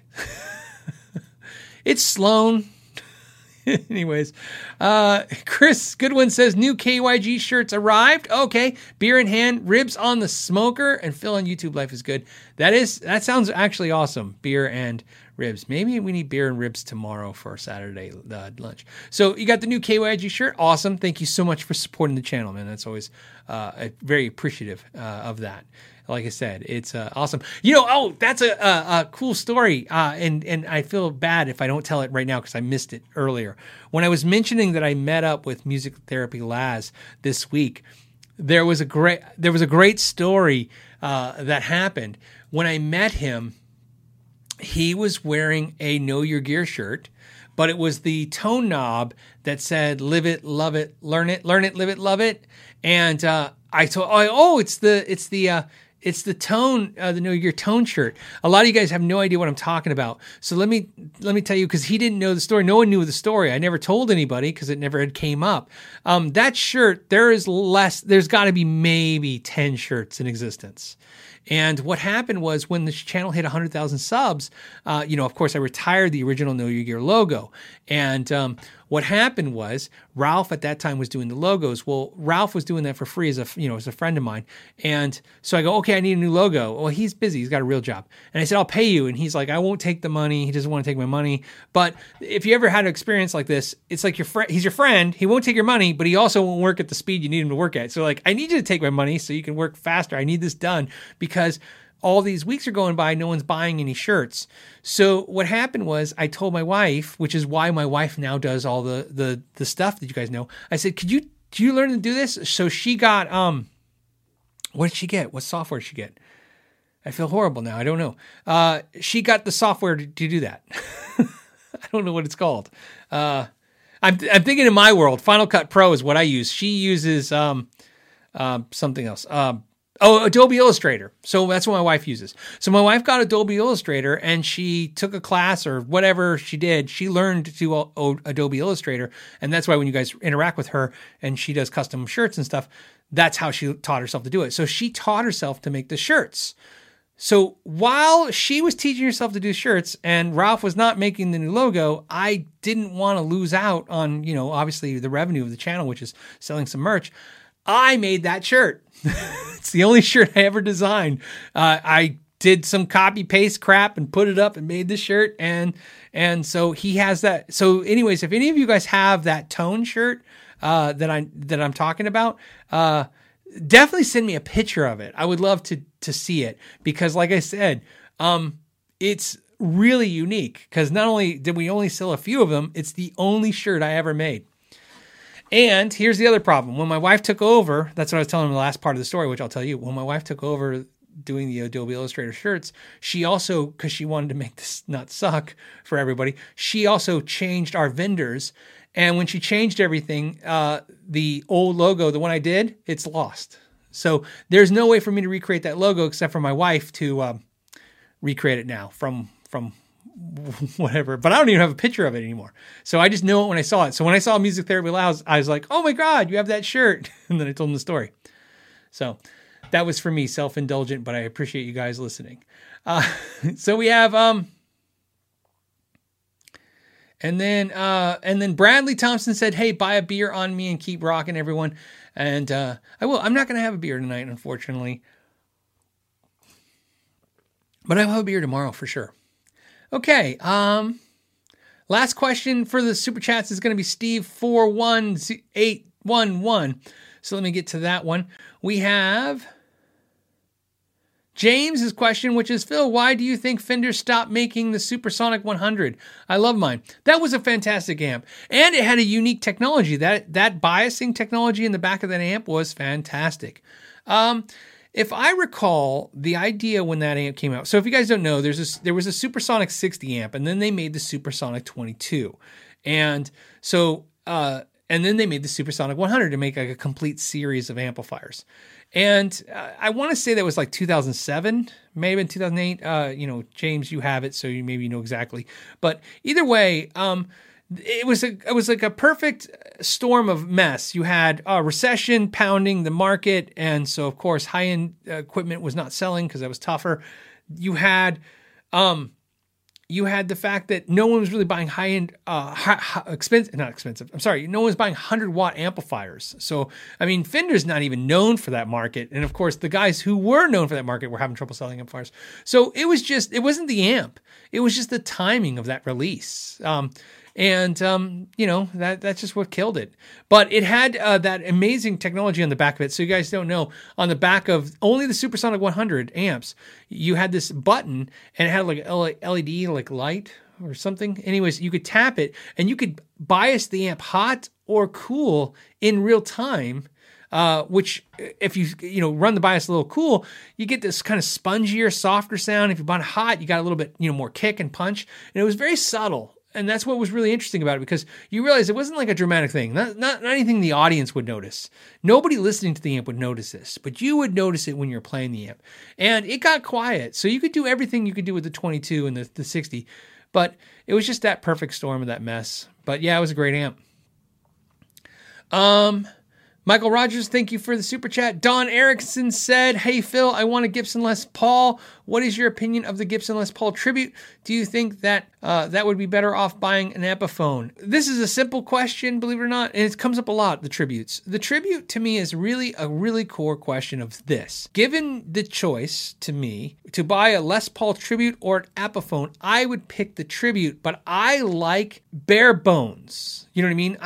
It's slown. Anyways, Chris Goodwin says new KYG shirts arrived. Okay, beer in hand, ribs on the smoker, and Phil on YouTube. Life is good. That sounds actually awesome. Beer and ribs. Maybe we need beer and ribs tomorrow for Saturday lunch. So you got the new KYG shirt. Awesome. Thank you so much for supporting the channel, man. That's always very appreciative of that. Like I said, it's awesome. That's a cool story, and I feel bad if I don't tell it right now because I missed it earlier. When I was mentioning that I met up with Music Therapy Laz this week, there was a great story that happened. When I met him, he was wearing a Know Your Gear shirt, but it was the tone knob that said "Live it, love it, learn it, live it, love it." And I thought, it's the tone, the Know Your Tone shirt. A lot of you guys have no idea what I'm talking about. So let me tell you, because he didn't know the story. No one knew the story. I never told anybody because it never had came up. That shirt, there's got to be maybe 10 shirts in existence. And what happened was when the channel hit 100,000 subs, of course, I retired the original Know Your Gear logo. And what happened was Ralph at that time was doing the logos. Well, Ralph was doing that for free as a friend of mine. And so I go, okay, I need a new logo. Well, he's busy. He's got a real job. And I said, I'll pay you. And he's like, I won't take the money. He doesn't want to take my money. But if you ever had an experience like this, it's like he's your friend. He won't take your money, but he also won't work at the speed you need him to work at. So like, I need you to take my money so you can work faster. I need this done because all these weeks are going by, no one's buying any shirts. So what happened was I told my wife, which is why my wife now does all the stuff that you guys know. I said, do you learn to do this? So she got, what did she get? What software did she get? I feel horrible now. I don't know. She got the software to do that. I don't know what it's called. I'm thinking in my world, Final Cut Pro is what I use. She uses something else. Adobe Illustrator. So that's what my wife uses. So my wife got Adobe Illustrator and she took a class or whatever she did. She learned to do Adobe Illustrator. And that's why when you guys interact with her and she does custom shirts and stuff, that's how she taught herself to do it. So she taught herself to make the shirts. So while she was teaching herself to do shirts and Ralph was not making the new logo, I didn't want to lose out on, obviously the revenue of the channel, which is selling some merch. I made that shirt. It's the only shirt I ever designed. I did some copy paste crap and put it up and made the shirt. And so he has that. So anyways, if any of you guys have that tone shirt, that I'm talking about, definitely send me a picture of it. I would love to see it because like I said, it's really unique because not only did we only sell a few of them, it's the only shirt I ever made. And here's the other problem. When my wife took over, that's what I was telling in the last part of the story, which I'll tell you. When my wife took over doing the Adobe Illustrator shirts, she also, because she wanted to make this not suck for everybody, she also changed our vendors. And when she changed everything, the old logo, the one I did, it's lost. So there's no way for me to recreate that logo except for my wife to recreate it now from whatever, but I don't even have a picture of it anymore. So I just know it when I saw it. So when I saw Music Therapy Laz, I was like, oh my God, you have that shirt. And then I told him the story. So that was for me, self-indulgent, but I appreciate you guys listening. So we have And then Bradley Thompson said, "Hey, buy a beer on me and keep rocking, everyone." And I will. I'm not going to have a beer tonight, unfortunately, but I will have a beer tomorrow for sure. Okay. Last question for the super chats is going to be Steve 41811. So let me get to that one. We have James's question, which is, Phil, why do you think Fender stopped making the Supersonic 100? I love mine. That was a fantastic amp. And it had a unique technology. That biasing technology in the back of that amp was fantastic. If I recall, the idea when that amp came out, so if you guys don't know, there was a Supersonic 60 amp, and then they made the Supersonic 22. And so, and then they made the Supersonic 100 to make like a complete series of amplifiers. And I want to say that was like 2007, maybe in 2008. James, you have it, so you maybe know exactly. But either way, it was like a perfect storm of mess. You had a recession pounding the market, and so of course high-end equipment was not selling because that was tougher. You had the fact that no one was really buying high-end, no one was buying 100-watt amplifiers. So, I mean, Fender's not even known for that market. And of course, the guys who were known for that market were having trouble selling amplifiers. So it wasn't the amp. It was just the timing of that release. That's just what killed it. But it had that amazing technology on the back of it. So you guys don't know, on the back of only the Supersonic 100 amps, you had this button and it had like LED like light or something. Anyways, you could tap it and you could bias the amp hot or cool in real time. Which if you run the bias a little cool, you get this kind of spongier, softer sound. If you run it hot, you got a little bit more kick and punch. And it was very subtle. And that's what was really interesting about it, because you realize it wasn't like a dramatic thing, not anything the audience would notice. Nobody listening to the amp would notice this, but you would notice it when you're playing the amp. And it got quiet, so you could do everything you could do with the 22 and the 60, but it was just that perfect storm of that mess. But yeah, it was a great amp. Michael Rogers, thank you for the super chat. Don Erickson said, "Hey Phil, I want a Gibson Les Paul. What is your opinion of the Gibson Les Paul Tribute? Do you think that that would be better off buying an Epiphone?" This is a simple question, believe it or not, and it comes up a lot, the tributes. The tribute to me is really a really core question of this. Given the choice to me to buy a Les Paul Tribute or an Epiphone, I would pick the Tribute, but I like bare bones. You know what I mean?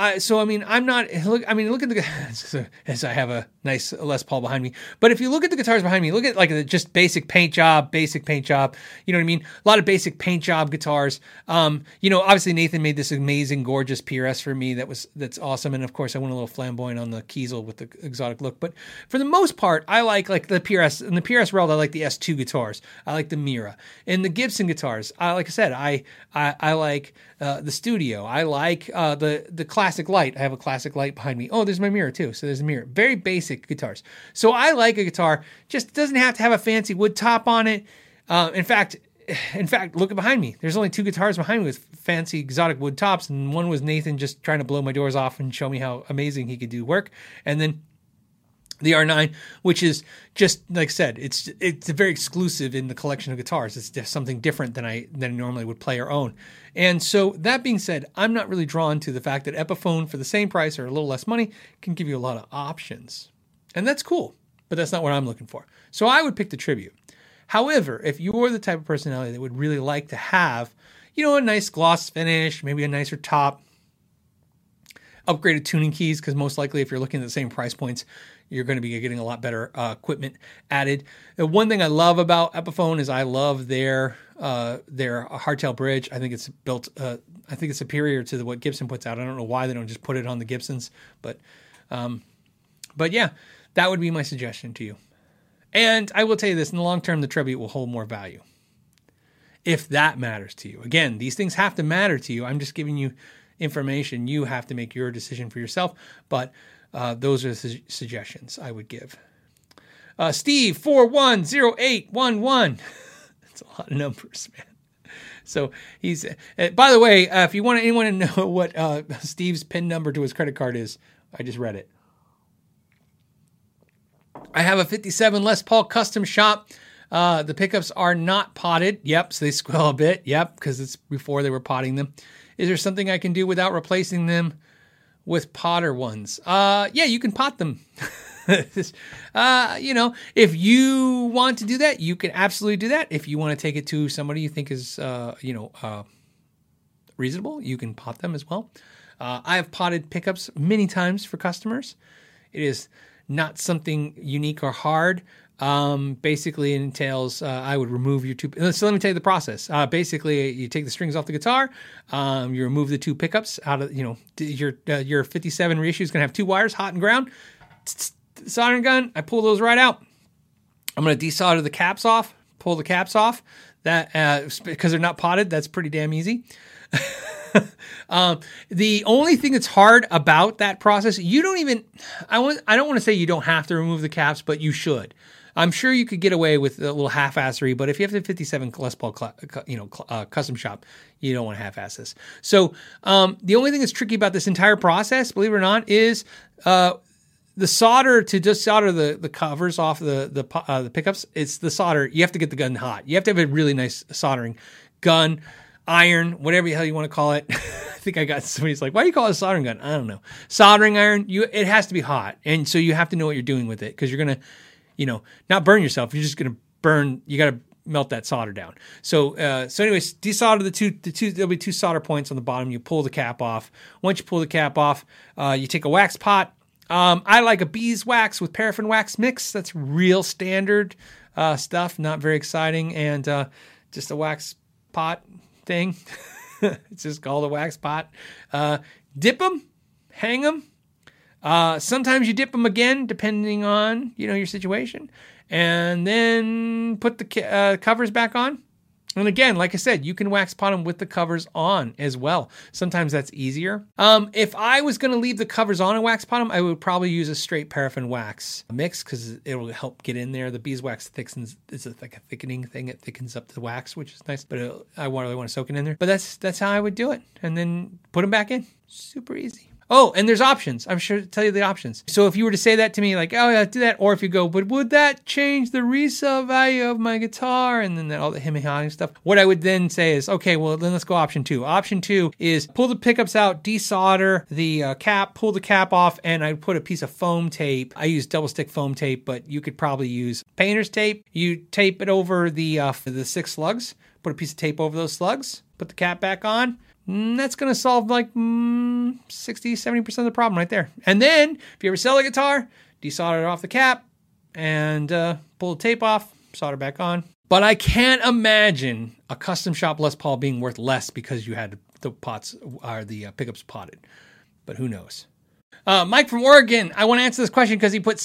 Look at the, as I have a nice Les Paul behind me, but if you look at the guitars behind me, look at like just basic paint job, you know what I mean? A lot of basic paint job guitars. Obviously Nathan made this amazing, gorgeous PRS for me. That's awesome. And of course I went a little flamboyant on the Kiesel with the exotic look, but for the most part, I like the PRS. In the PRS world, I like the S2 guitars. I like the Mira. In the Gibson guitars, like I said, I like the Studio. I like the classic light. I have a classic light behind me. Oh, there's my mirror too. So there's a mirror. Very basic guitars. So I like a guitar. Just doesn't have to have a fancy wood top on it. In fact, look behind me. There's only two guitars behind me with fancy exotic wood tops, and one was Nathan just trying to blow my doors off and show me how amazing he could do work. And then the R9, which is just, like I said, it's very exclusive in the collection of guitars. It's just something different than I normally would play or own. And so that being said, I'm not really drawn to the fact that Epiphone, for the same price or a little less money, can give you a lot of options. And that's cool, but that's not what I'm looking for. So I would pick the Tribute. However, if you're the type of personality that would really like to have, a nice gloss finish, maybe a nicer top, upgraded tuning keys, because most likely if you're looking at the same price points, you're going to be getting a lot better equipment added. The one thing I love about Epiphone is I love their hardtail bridge. I think it's built. I think it's superior to what Gibson puts out. I don't know why they don't just put it on the Gibsons, but yeah, that would be my suggestion to you. And I will tell you this: in the long term, the Tribute will hold more value, if that matters to you. Again, these things have to matter to you. I'm just giving you information. You have to make your decision for yourself, but those are the suggestions I would give. Steve 410811. That's a lot of numbers, man. So he's. By the way, if you want anyone to know what Steve's PIN number to his credit card is, I just read it. I have a 57 Les Paul custom shop. The pickups are not potted. Yep, so they squeal a bit. Yep, because it's before they were potting them. Is there something I can do without replacing them with potter ones? Yeah, you can pot them. If you want to do that, you can absolutely do that. If you want to take it to somebody you think is, reasonable, you can pot them as well. I have potted pickups many times for customers. It is not something unique or hard. Basically, it entails I would remove your two. So let me tell you the process. Basically, you take the strings off the guitar. You remove the two pickups out of your 57 reissue is going to have two wires, hot and ground. Soldering gun. I pull those right out. I'm going to desolder the caps off. Pull the caps off. That because they're not potted. That's pretty damn easy. The only thing that's hard about that process, I don't want to say you don't have to remove the caps, but you should. I'm sure you could get away with a little half-assery, but if you have the 57 Les Paul, custom shop, you don't want to half-ass this. So, the only thing that's tricky about this entire process, believe it or not, is, the solder to just solder the covers off the pickups. It's the solder. You have to get the gun hot. You have to have a really nice soldering gun, iron, whatever the hell you want to call it. I think I got somebody's like, why do you call it a soldering gun? I don't know. Soldering iron, it has to be hot. And so you have to know what you're doing with it because you're going to, not burn yourself. You're just going to burn. You got to melt that solder down. So anyways, desolder the two, there'll be two solder points on the bottom. You pull the cap off. Once you pull the cap off, you take a wax pot. I like a beeswax with paraffin wax mix. That's real standard stuff, not very exciting. And just a wax pot thing. It's just called a wax pot. Dip them, hang them. Sometimes you dip them again, depending on, your situation. And then put the covers back on. And again, like I said, you can wax pot them with the covers on as well. Sometimes that's easier. If I was going to leave the covers on and wax pot them, I would probably use a straight paraffin wax mix because it will help get in there. The beeswax thickens; it's like a thickening thing. It thickens up the wax, which is nice. But I really want to soak it in there. But that's how I would do it, and then put them back in. Super easy. Oh, and there's options. I'm sure to tell you the options. So if you were to say that to me, like, oh yeah, do that, or if you go, but would that change the resale value of my guitar? And then all the him-hawing stuff. What I would then say is, okay, well then let's go option 2. Option 2 is pull the pickups out, desolder the cap, pull the cap off, and I put a piece of foam tape. I use double stick foam tape, but you could probably use painter's tape. You tape it over the 6 slugs. Put a piece of tape over those slugs. Put the cap back on. That's going to solve like 60-70% of the problem right there. And then, if you ever sell a guitar, desolder it off the cap and pull the tape off, solder back on. But I can't imagine a custom shop Les Paul being worth less because you had the pickups potted. But who knows? Mike from Oregon, I want to answer this question because he put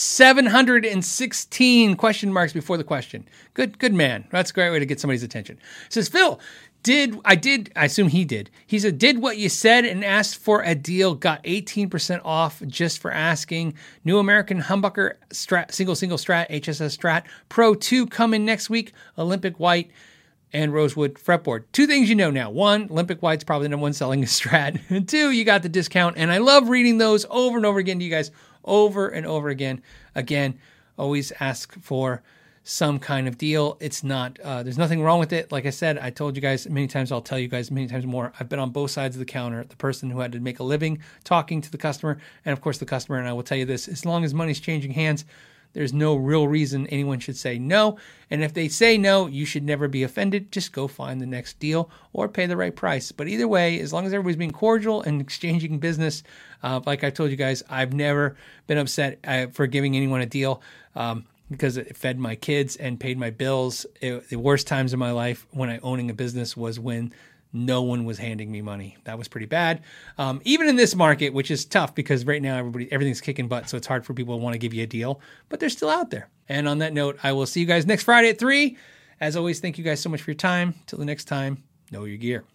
716 question marks before the question. Good man. That's a great way to get somebody's attention. He says, Phil, I assume he did. He said, did what you said and asked for a deal, got 18% off just for asking. New American Humbucker Strat, single Strat, HSS Strat, Pro 2 coming next week, Olympic White and Rosewood fretboard. 2 things you know now. 1, Olympic White's probably the number 1 selling Strat. And 2, you got the discount. And I love reading those over and over again to you guys, over and over again. Again, always ask for some kind of deal. It's not, there's nothing wrong with it. Like I said, I told you guys many times, I'll tell you guys many times more. I've been on both sides of the counter, the person who had to make a living talking to the customer, and of course the customer. And I will tell you this, as long as money's changing hands, there's no real reason anyone should say no. And if they say no, you should never be offended. Just go find the next deal or pay the right price. But either way, as long as everybody's being cordial and exchanging business, like I told you guys, I've never been upset for giving anyone a deal. Because it fed my kids and paid my bills. The worst times in my life when I owning a business was when no one was handing me money. That was pretty bad. Even in this market, which is tough because right now everything's kicking butt, so it's hard for people to want to give you a deal, but they're still out there. And on that note, I will see you guys next Friday at 3. As always, thank you guys so much for your time. Till the next time, know your gear.